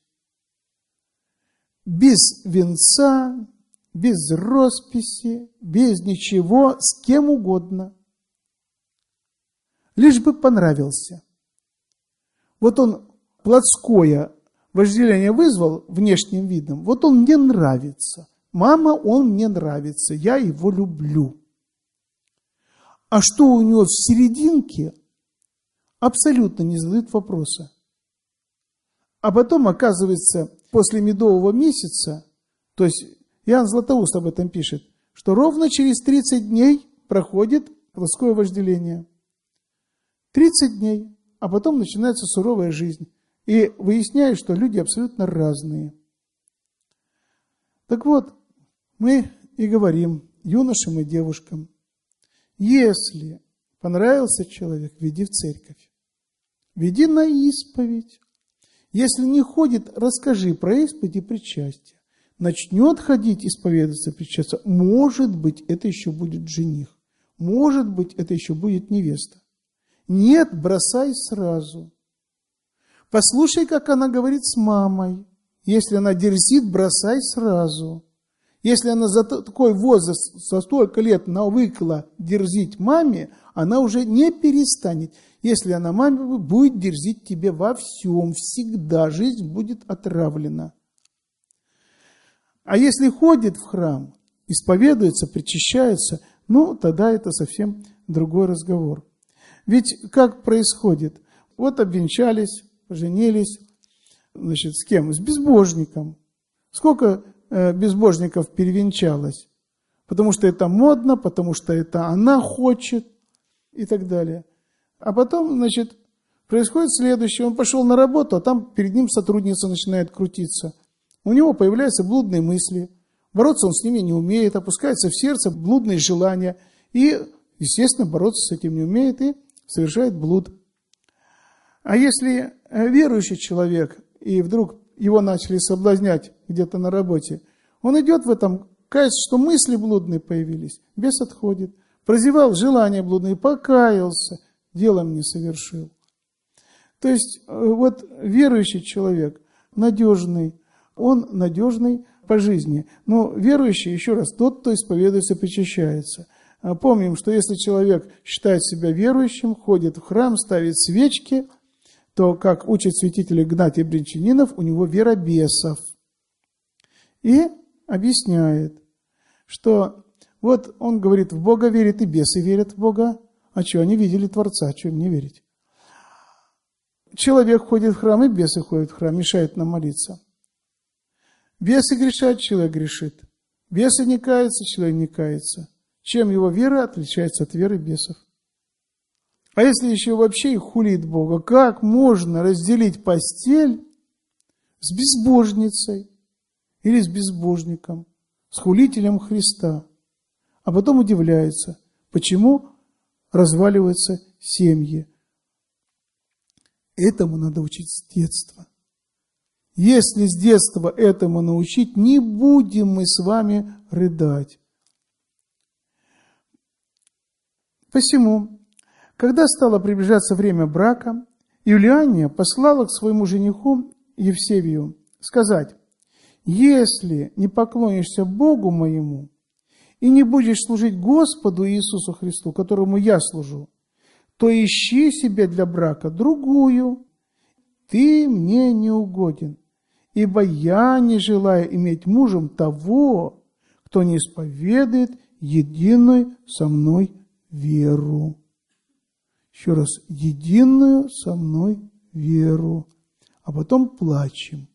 без венца, без росписи, без ничего, с кем угодно. Лишь бы понравился. Вот он плотское вожделение вызвал внешним видом, вот он мне нравится. Мама, он мне нравится, я его люблю. А что у него в серединке, абсолютно не задают вопроса. А потом, оказывается, после медового месяца, то есть Иоанн Златоуст об этом пишет, что ровно через 30 дней проходит плотское вожделение. 30 дней, а потом начинается суровая жизнь. И выясняют, что люди абсолютно разные. Так вот, мы и говорим юношам и девушкам, если понравился человек, веди в церковь, веди на исповедь. Если не ходит, расскажи про исповедь и причастие. Начнет ходить, исповедоваться, причастие, может быть, это еще будет жених. Может быть, это еще будет невеста. Нет, бросай сразу. Послушай, как она говорит с мамой. Если она дерзит, бросай сразу. Если она за такой возраст, за столько лет навыкла дерзить маме, она уже не перестанет. Если она маме будет дерзить тебе во всем, всегда жизнь будет отравлена. А если ходит в храм, исповедуется, причащается, тогда это совсем другой разговор. Ведь как происходит? Вот обвенчались, поженились, с кем? С безбожником. Сколько безбожников перевенчалось? Потому что это модно, потому что это она хочет и так далее. А потом, происходит следующее. Он пошел на работу, а там перед ним сотрудница начинает крутиться. У него появляются блудные мысли. Бороться он с ними не умеет, опускается в сердце блудные желания. И, естественно, бороться с этим не умеет и совершает блуд. А если верующий человек, и вдруг его начали соблазнять где-то на работе, он идет в этом, кается, что мысли блудные появились, бес отходит. Прозевал желания блудные, покаялся, делом не совершил. То есть, верующий человек, надежный, он надежный по жизни. Но верующий, еще раз, тот, кто исповедуется, причащается. Помним, что если человек считает себя верующим, ходит в храм, ставит свечки, то, как учит святитель Игнатий Брянчанинов, у него вера бесов. И объясняет, что он говорит, в Бога верит, и бесы верят в Бога. А что, они видели Творца, что им не верить? Человек ходит в храм, и бесы ходят в храм, мешают нам молиться. Бесы грешат, человек грешит. Бесы не каются, человек не кается. Чем его вера отличается от веры бесов? А если еще вообще и хулит Бога, как можно разделить постель с безбожницей или с безбожником, с хулителем Христа? А потом удивляется, почему разваливаются семьи. Этому надо учить с детства. Если с детства этому научить, не будем мы с вами рыдать. Посему, когда стало приближаться время брака, Юлиания послала к своему жениху Евсевию сказать: «Если не поклонишься Богу моему и не будешь служить Господу Иисусу Христу, которому я служу, то ищи себе для брака другую, ты мне не угоден, ибо я не желаю иметь мужем того, кто не исповедует единую со мной веру». Еще раз, единую со мной веру. А потом плачем.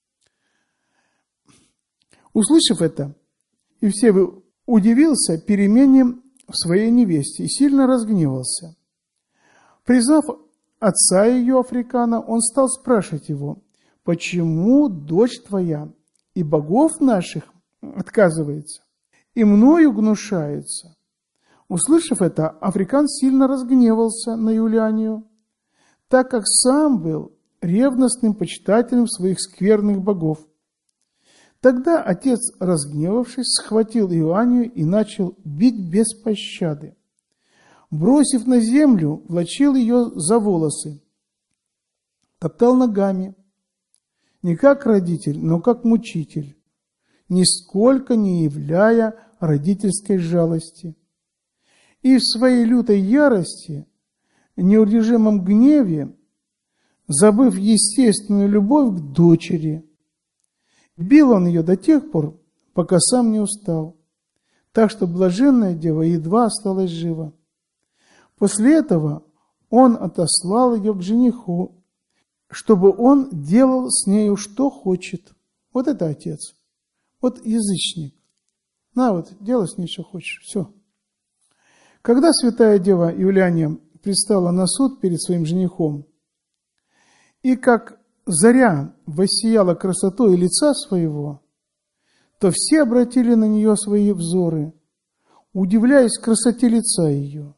Услышав это, Евсевий удивился перемене в своей невесте и сильно разгневался. Признав отца ее, Африкана, он стал спрашивать его: «Почему дочь твоя и богов наших отказывается, и мною гнушается?» Услышав это, Африкан сильно разгневался на Юлианию, так как сам был ревностным почитателем своих скверных богов. Тогда отец, разгневавшись, схватил Юлианию и начал бить без пощады. Бросив на землю, влачил ее за волосы, топтал ногами, не как родитель, но как мучитель, нисколько не являя родительской жалости. И в своей лютой ярости, неудержимом гневе, забыв естественную любовь к дочери, бил он ее до тех пор, пока сам не устал, так что блаженная дева едва осталась жива. После этого он отослал ее к жениху, чтобы он делал с нею что хочет. Вот это отец. Вот язычник. Делай с ней что хочешь. Все. Когда святая дева Юлиания предстала на суд перед своим женихом, и как заря воссияла красотой лица своего, то все обратили на нее свои взоры, удивляясь красоте лица ее.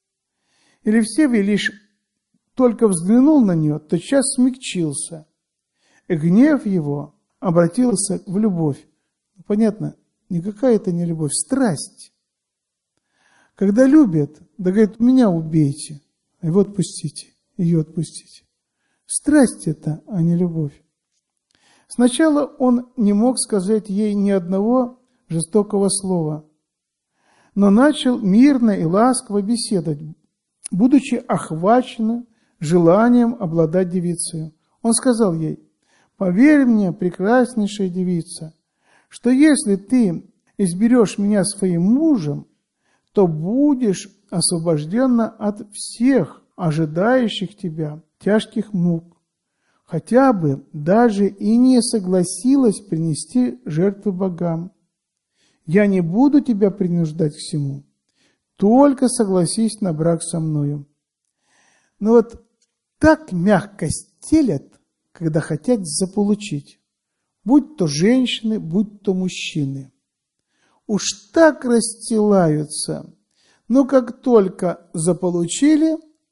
Евсевий лишь только взглянул на нее, тотчас смягчился гнев его обратился в любовь. Понятно, никакая это не любовь, страсть. Когда любят, да говорит, меня убейте, а его отпустите, ее отпустите. Страсть это, а не любовь. Сначала он не мог сказать ей ни одного жестокого слова, но начал мирно и ласково беседовать, будучи охваченным желанием обладать девицей. Он сказал ей: «Поверь мне, прекраснейшая девица, что если ты изберешь меня своим мужем, то будешь освобождена от всех ожидающих тебя тяжких мук, хотя бы даже и не согласилась принести жертвы богам. Я не буду тебя принуждать к всему, только согласись на брак со мною». Но вот так мягко стелят, когда хотят заполучить, будь то женщины, будь то мужчины. Уж так расстилаются, но как только заполучили,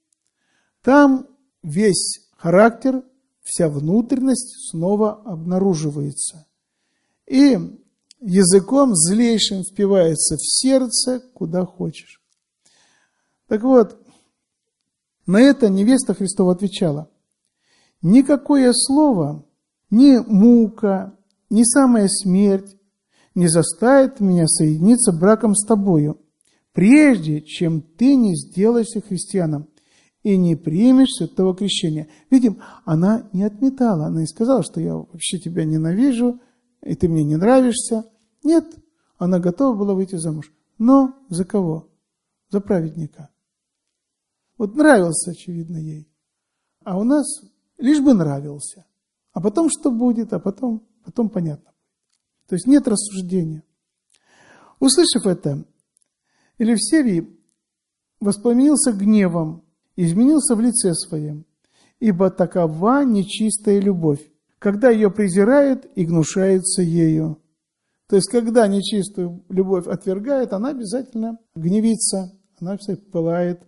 там весь характер, вся внутренность снова обнаруживается. И языком злейшим впивается в сердце, куда хочешь. Так вот, на это невеста Христова отвечала: «Никакое слово, ни мука, ни самая смерть не заставит меня соединиться браком с тобою, прежде чем ты не сделаешься христианом и не примешь святого крещения». Видим, она не отметала, она не сказала, что я вообще тебя ненавижу, и ты мне не нравишься. Нет, она готова была выйти замуж. Но за кого? За праведника. Вот нравился, очевидно, ей. А у нас лишь бы нравился. А потом что будет, а потом понятно. То есть нет рассуждения. Услышав это, Елисевий воспламенился гневом и изменился в лице своем, ибо такова нечистая любовь, когда ее презирают и гнушаются ею. То есть, когда нечистую любовь отвергает, она обязательно гневится, она обязательно пылает.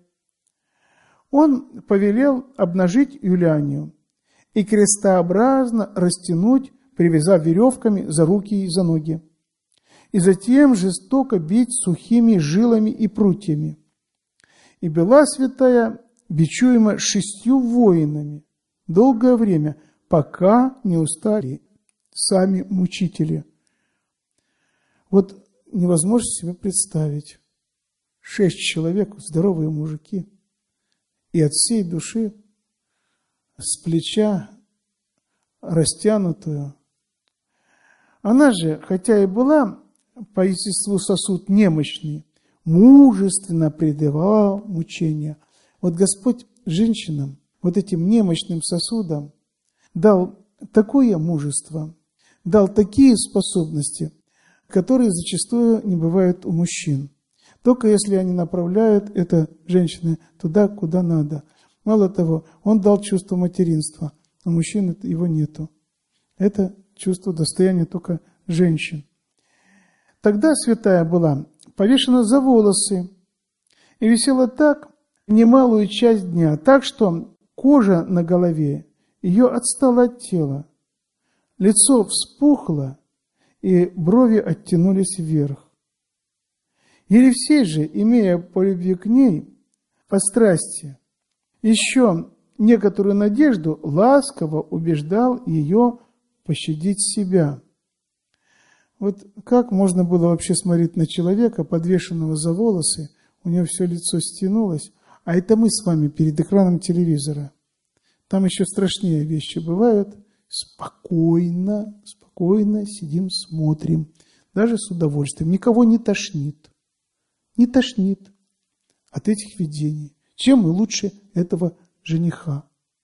Он повелел обнажить Юлианию и крестообразно растянуть, привязав веревками за руки и за ноги, и затем жестоко бить сухими жилами и прутьями. И была святая бичуема 6 воинами долгое время, пока не устали сами мучители. Вот невозможно себе представить. 6 человек, здоровые мужики, и от всей души, с плеча растянутую. Она же, хотя и была по естеству сосуд немощный, мужественно предавала мучения. Вот Господь женщинам, вот этим немощным сосудам, дал такое мужество, дал такие способности, которые зачастую не бывают у мужчин. Только если они направляют это женщины туда, куда надо. Мало того, он дал чувство материнства, а мужчин его нету. Это чувство достояния только женщин. Тогда святая была повешена за волосы и висела так немалую часть дня, так что кожа на голове ее отстала от тела, лицо вспухло и брови оттянулись вверх. Елисей же, имея по любви к ней, по страсти, еще некоторую надежду, ласково убеждал ее пощадить себя. Вот как можно было вообще смотреть на человека, подвешенного за волосы, у него все лицо стянулось, а это мы с вами перед экраном телевизора. Там еще страшнее вещи бывают. Спокойно сидим, смотрим, даже с удовольствием. Никого не тошнит. Не тошнит от этих видений. Чем мы лучше этого жениха?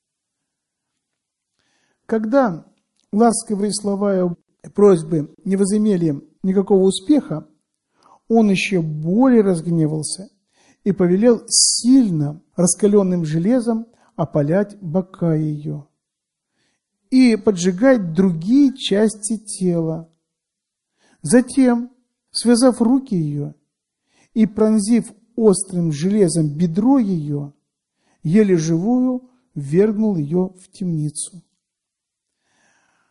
Когда ласковые слова и просьбы не возымели никакого успеха, он еще более разгневался и повелел сильно раскаленным железом опалять бока ее и поджигать другие части тела. Затем, связав руки ее и пронзив острым железом бедро ее, еле живую ввергнул ее в темницу.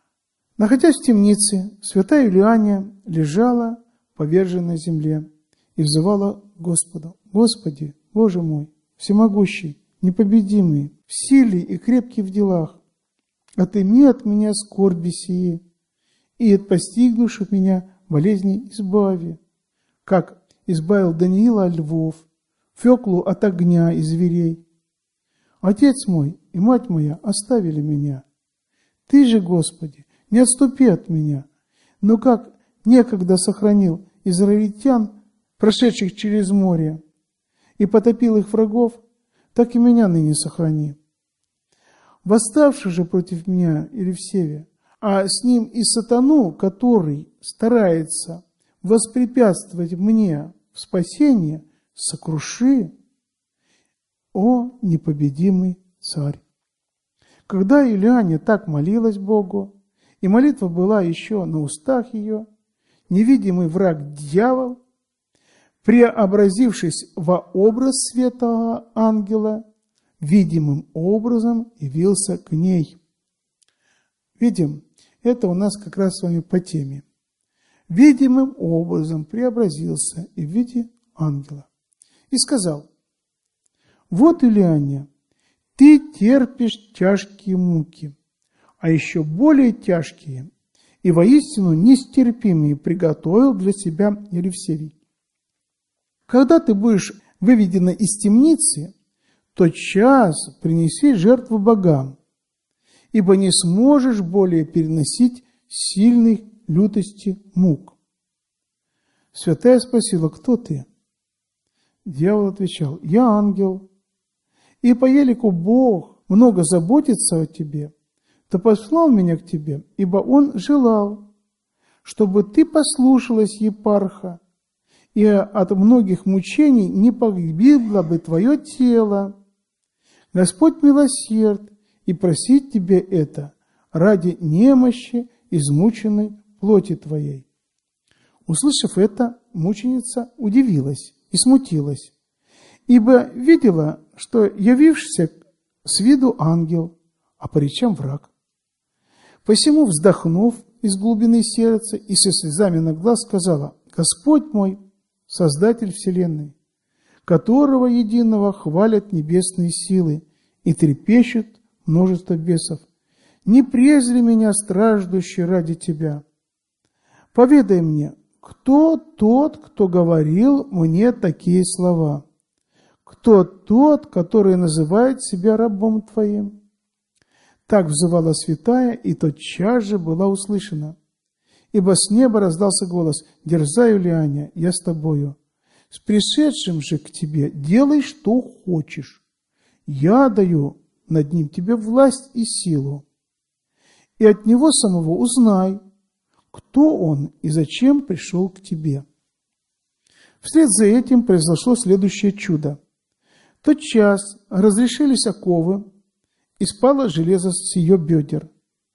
Находясь в темнице, святая Юлиания лежала поверженной на земле и взывала к Господу: «Господи, Боже мой, всемогущий, непобедимый, в силе и крепкий в делах, отыми от меня скорби сии, и от постигнувших меня болезней избави, как избавил Даниила от львов, Феклу от огня и зверей. Отец мой и мать моя оставили меня. Ты же, Господи, не отступи от меня, но как некогда сохранил израильтян, прошедших через море, и потопил их врагов, так и меня ныне сохрани. Восставший же против меня Елисеве, а с ним и сатану, который старается воспрепятствовать мне в спасении, сокруши, о непобедимый царь». Когда Юлиания так молилась Богу, и молитва была еще на устах ее, невидимый враг дьявол, преобразившись во образ святого ангела, видимым образом явился к ней. Видим, это у нас как раз с вами по теме. Видимым образом преобразился и в виде ангела. И сказал: «Вот, Юлиания, ты терпишь тяжкие муки, а еще более тяжкие и воистину нестерпимые приготовил для себя Елисевий. Когда ты будешь выведена из темницы, тотчас принеси жертву богам, ибо не сможешь более переносить сильной лютости мук». Святая спросила: «Кто ты?» Дьявол отвечал: «Я ангел, и по елику Бог много заботится о тебе, то послал меня к тебе, ибо Он желал, чтобы ты послушалась епарха, и от многих мучений не погибло бы твое тело. Господь милосерд, и просить тебе это ради немощи измученной плоти твоей». Услышав это, мученица удивилась и смутилась, ибо видела, что явившийся с виду ангел, а по речам враг. Посему, вздохнув из глубины сердца и со слезами на глаз, сказала: «Господь мой, Создатель вселенной, которого единого хвалят небесные силы и трепещут множество бесов, не презри меня, страждущий ради Тебя. Поведай мне, кто тот, кто говорил мне такие слова? Кто тот, который называет себя рабом Твоим?» Так взывала святая, и тотчас же была услышана. Ибо с неба раздался голос: «Дерзай, Юлиания, я с тобою. С пришедшим же к тебе делай, что хочешь. Я даю над ним тебе власть и силу. И от него самого узнай, кто он и зачем пришел к тебе». Вслед за этим произошло следующее чудо. Тотчас разрешились оковы, и спало железо с ее бедер.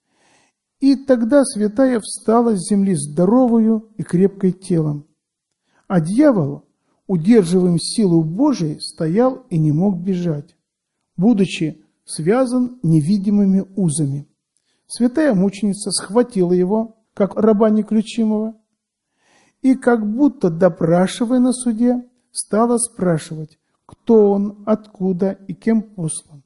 И тогда святая встала с земли здоровою и крепкой телом. А дьявол, удерживаем силу Божией, стоял и не мог бежать, будучи связан невидимыми узами. Святая мученица схватила его, как раба неключимого, и, как будто допрашивая на суде, стала спрашивать, кто он, откуда и кем послан.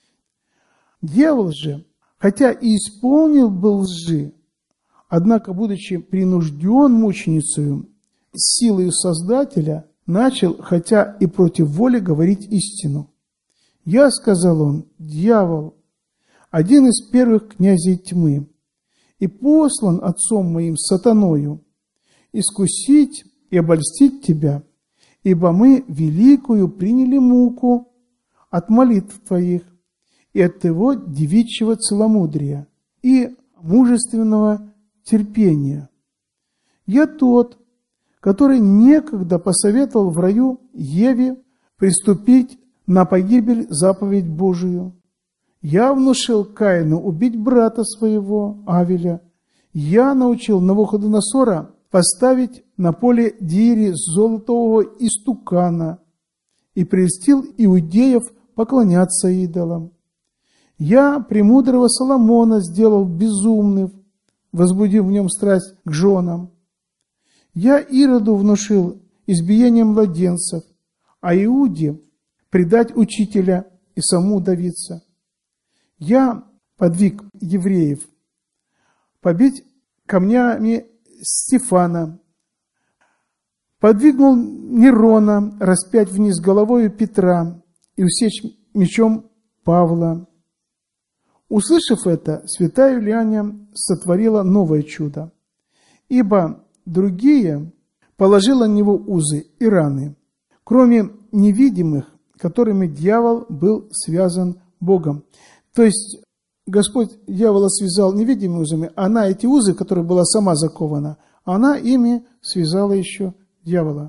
Дьявол же, хотя и исполнил был лжи, однако, будучи принужден мученицею силою Создателя, начал, хотя и против воли, говорить истину. «Я, — сказал он, — дьявол, один из первых князей тьмы, и послан отцом моим сатаною, искусить и обольстить тебя, ибо мы великую приняли муку от молитв твоих и от твоего девичьего целомудрия и мужественного терпения. Я тот, который некогда посоветовал в раю Еве приступить на погибель заповедь Божию. Я внушил Каину убить брата своего, Авеля. Я научил Навуходоносора поставить на поле Дири золотого истукана и прельстил иудеев поклоняться идолам. Я премудрого Соломона сделал безумным, возбудив в нем страсть к женам. Я Ироду внушил избиение младенцев, а Иуде предать учителя и саму удавиться. Я подвиг евреев побить камнями Стефана, подвигнул Нерона распять вниз головою Петра и усечь мечом Павла. Услышав это, святая Юлиания сотворила новое чудо, ибо другие положила на него узы и раны, кроме невидимых, которыми дьявол был связан Богом. То есть Господь дьявола связал невидимыми узами, а она эти узы, которые была сама закована, она ими связала еще дьявола.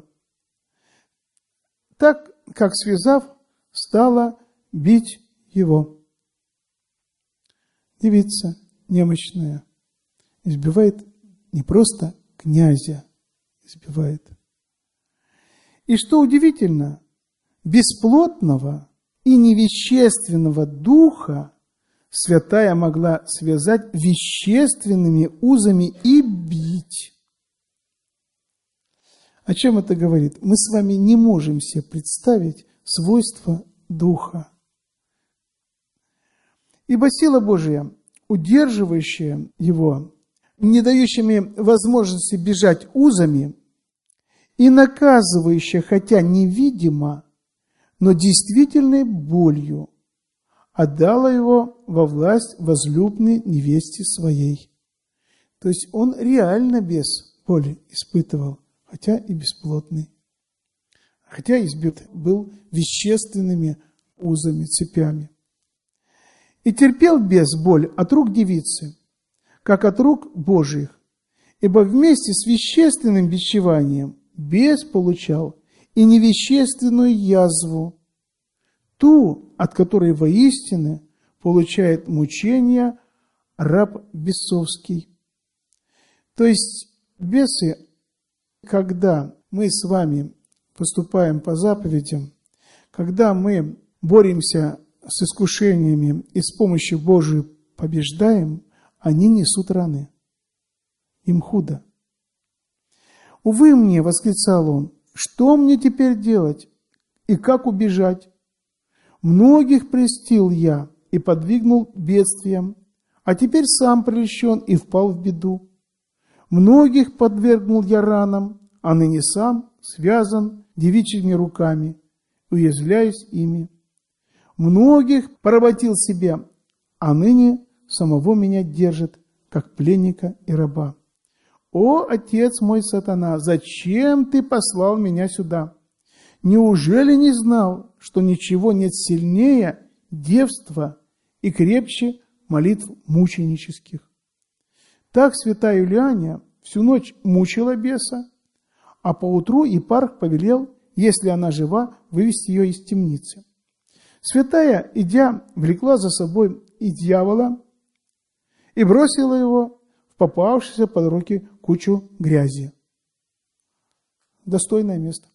Так, как связав, стала бить его. Девица немощная избивает не просто князя, избивает. И что удивительно, бесплотного и невещественного духа святая могла связать вещественными узами и бить. О чем это говорит? Мы с вами не можем себе представить свойства духа. Ибо сила Божия, удерживающая его, не дающими возможности бежать узами, и наказывающая, хотя невидимо, но действительной болью, отдала его во власть возлюбленной невесте своей. То есть он реально без боли испытывал, хотя и бесплотный. Хотя избит был вещественными узами, цепями. И терпел бес боль от рук девицы, как от рук Божьих, ибо вместе с вещественным бичеванием бес получал и невещественную язву, ту, от которой воистину получает мучения раб бесовский. То есть бесы, когда мы с вами поступаем по заповедям, когда мы боремся с искушениями и с помощью Божией побеждаем, они несут раны. Им худо. «Увы мне!» — восклицал он. «Что мне теперь делать? И как убежать? Многих прельстил я и подвигнул бедствиям, а теперь сам прельщен и впал в беду. Многих подвергнул я ранам, а ныне сам связан девичьими руками, уязвляюсь ими. Многих поработил себе, а ныне самого меня держит, как пленника и раба. О, отец мой сатана, зачем ты послал меня сюда? Неужели не знал, что ничего нет сильнее девства и крепче молитв мученических? Так святая Юлиания всю ночь мучила беса, а поутру епарх повелел, если она жива, вывести ее из темницы. Святая, идя, влекла за собой и дьявола, и бросила его в попавшуюся под руки кучу грязи. Достойное место.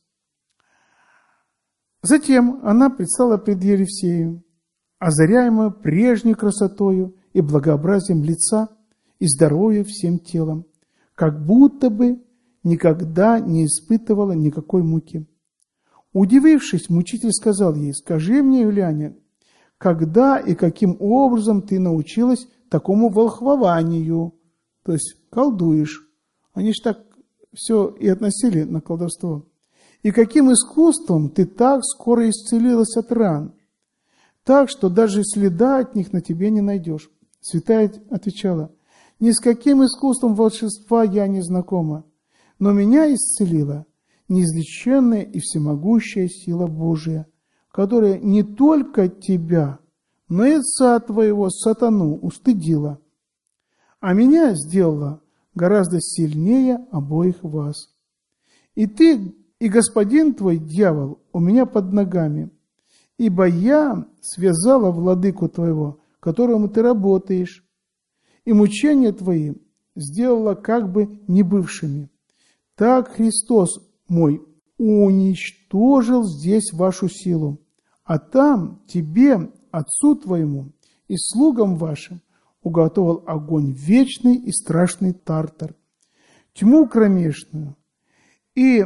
Затем она предстала пред Елисеем, озаряемая прежней красотою и благообразием лица и здоровьем всем телом, как будто бы никогда не испытывала никакой муки. Удивившись, мучитель сказал ей: «Скажи мне, Юлиания, когда и каким образом ты научилась такому волхвованию?» То есть колдуешь. Они же так все и относили на колдовство. «И каким искусством ты так скоро исцелилась от ран, так что даже следа от них на тебе не найдешь?» Святая отвечала: «Ни с каким искусством волшебства я не знакома, но меня исцелила неизлеченная и всемогущая сила Божия, которая не только тебя, но и отца твоего, сатану, устыдила, а меня сделала гораздо сильнее обоих вас. И ты, и господин твой, дьявол, у меня под ногами, ибо я связала владыку твоего, которому ты работаешь, и мучения твои сделала как бы небывшими. Так Христос мой уничтожил здесь вашу силу, а там тебе, отцу твоему и слугам вашим, уготовал огонь вечный и страшный Тартар, тьму кромешную и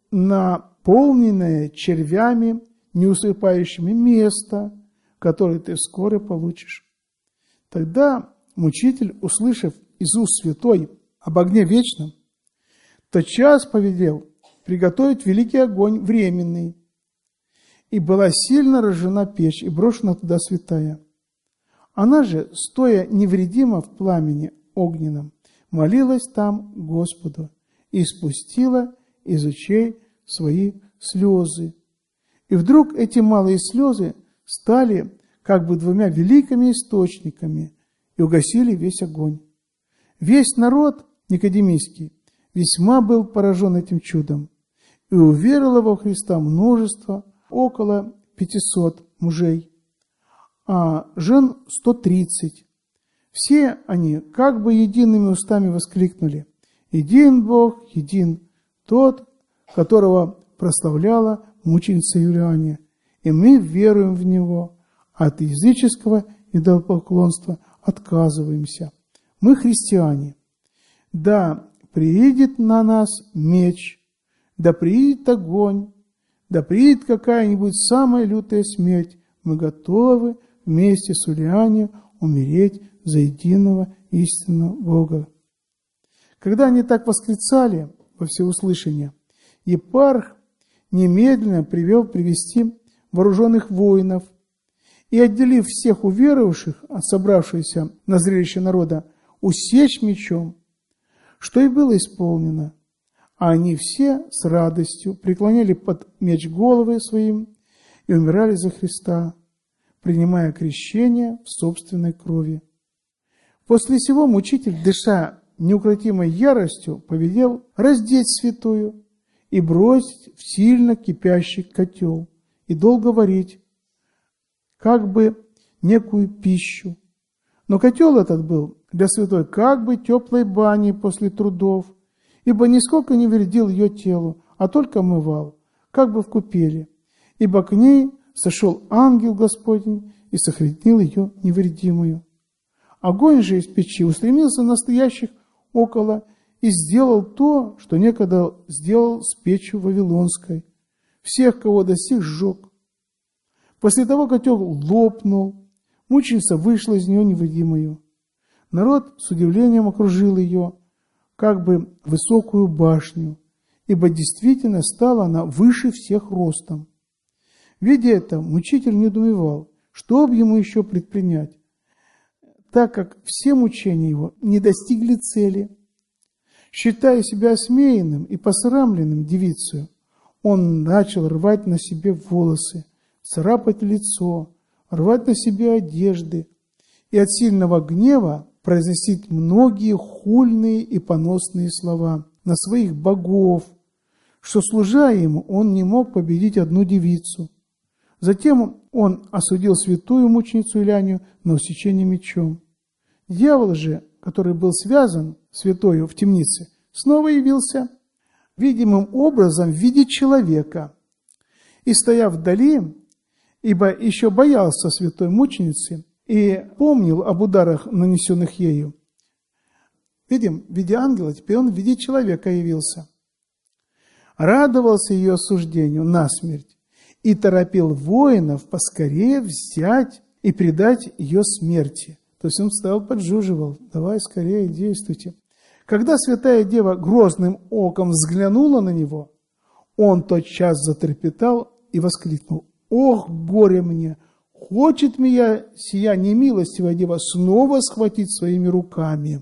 наполненное червями неусыпающими место, которое ты вскоре получишь. Тогда мучитель, услышав из уст святой об огне вечном, тотчас повелел приготовить великий огонь временный. И была сильно разжжена печь, и брошена туда святая. Она же, стоя невредимо в пламени огненном, молилась там Господу и спустила из очей свои слезы. И вдруг эти малые слезы стали как бы двумя великими источниками и угасили весь огонь. Весь народ никодимийский весьма был поражен этим чудом, и уверовало во Христа множество, около 500 мужей, а жен 130. Все они как бы едиными устами воскликнули: «Един Бог, един тот, которого прославляла мученица Юлиания, и мы веруем в Него, от языческого идолопоклонства отказываемся. Мы христиане. Да приидет на нас меч, да приидет огонь, да приидет какая-нибудь самая лютая смерть, мы готовы вместе с Юлианией умереть за единого истинного Бога». Когда они так восклицали во всеуслышание, епарх немедленно привести вооруженных воинов и, отделив всех уверовавших от собравшегося на зрелище народа, усечь мечом, что и было исполнено. А они все с радостью преклоняли под меч головы своим и умирали за Христа, принимая крещение в собственной крови. После сего мучитель, дыша неукротимой яростью, повелел раздеть святую и бросить в сильно кипящий котел и долго варить, как бы некую пищу. Но котел этот был для святой как бы теплой бани после трудов, ибо нисколько не вредил ее телу, а только омывал, как бы в купели, ибо к ней сошел ангел Господень и сохранил ее невредимую. Огонь же из печи устремился на стоящих около и сделал то, что некогда сделал с печью Вавилонской. Всех, кого достиг, сжег. После того котел лопнул, мученица вышла из нее невредимою. Народ с удивлением окружил ее, как бы высокую башню, ибо действительно стала она выше всех ростом. Видя это, мучитель недоумевал, что бы ему еще предпринять, так как все мучения его не достигли цели. Считая себя осмеянным и посрамленным девицею, он начал рвать на себе волосы, царапать лицо, рвать на себе одежды и от сильного гнева произносить многие хульные и поносные слова на своих богов, что, служа ему, он не мог победить одну девицу. Затем он осудил святую мученицу Юлианию на усечение мечом. Дьявол же, который был связан святою в темнице, снова явился видимым образом в виде человека и, стоя вдали, ибо еще боялся святой мученицы и помнил об ударах, нанесенных ею. Видим, в виде ангела, теперь он в виде человека явился. Радовался ее осуждению насмерть и торопил воинов поскорее взять и предать ее смерти. То есть он стоял, поджуживал: давай скорее действуйте. Когда святая дева грозным оком взглянула на него, он тотчас затрепетал и воскликнул: «Ох, горе мне! Хочет меня сия немилостивая дева снова схватить своими руками!»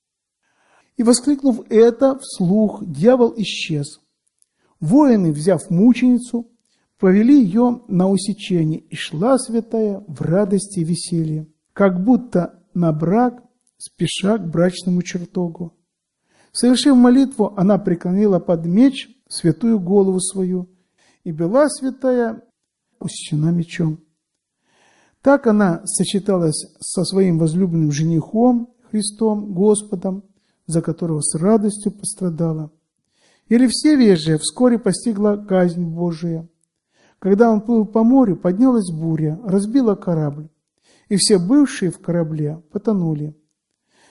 И, воскликнув это вслух, дьявол исчез. Воины, взяв мученицу, повели ее на усечение, и шла святая в радости и веселье, как будто на брак, спеша к брачному чертогу. Совершив молитву, она преклонила под меч святую голову свою, и была святая усечена мечом. Так она сочеталась со своим возлюбленным женихом Христом, Господом, за которого с радостью пострадала. Елисевия же вскоре постигла казнь Божия. Когда он плыл по морю, поднялась буря, разбила корабль, и все бывшие в корабле потонули.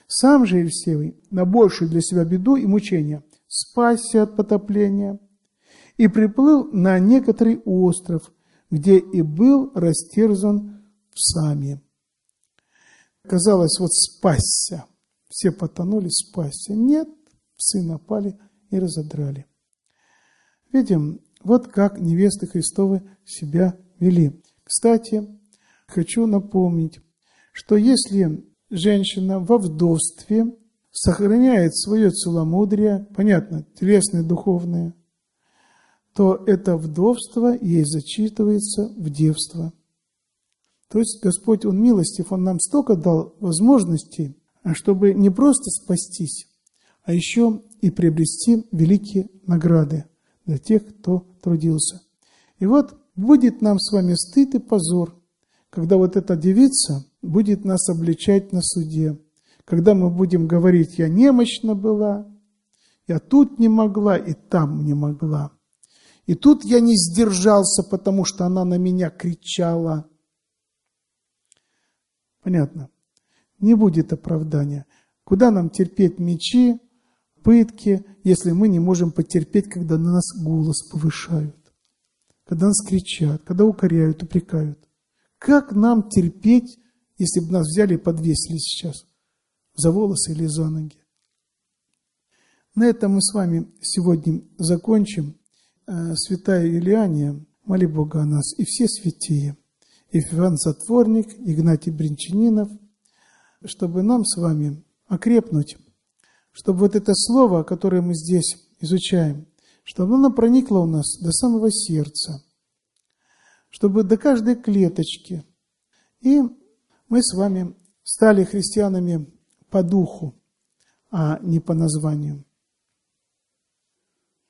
Сам же Елисей на большую для себя беду и мучения спасся от потопления и приплыл на некоторый остров, где и был растерзан псами. Казалось, вот спасся. Все потонули, спасся. Нет, псы напали и разодрали. Видим, вот как невесты Христовы себя вели. Кстати, хочу напомнить, что если женщина во вдовстве сохраняет свое целомудрие, понятно, телесное, духовное, то это вдовство ей зачитывается в девство. То есть Господь, Он милостив, Он нам столько дал возможностей, чтобы не просто спастись, а еще и приобрести великие награды для тех, кто трудился. И вот будет нам с вами стыд и позор, когда вот эта девица будет нас обличать на суде, когда мы будем говорить: я немощна была, я тут не могла и там не могла. И тут я не сдержался, потому что она на меня кричала. Понятно? Не будет оправдания. Куда нам терпеть мечи, пытки, если мы не можем потерпеть, когда на нас голос повышают, когда нас кричат, когда укоряют, упрекают? Как нам терпеть, если бы нас взяли и подвесили сейчас за волосы или за ноги? На этом мы с вами сегодня закончим. Святая Юлиания, моли Бога о нас, и все святые, и Феофан Затворник, Игнатий Бринчанинов, чтобы нам с вами окрепнуть, чтобы вот это слово, которое мы здесь изучаем, чтобы оно проникло у нас до самого сердца, чтобы до каждой клеточки, и мы с вами стали христианами по духу, а не по названию.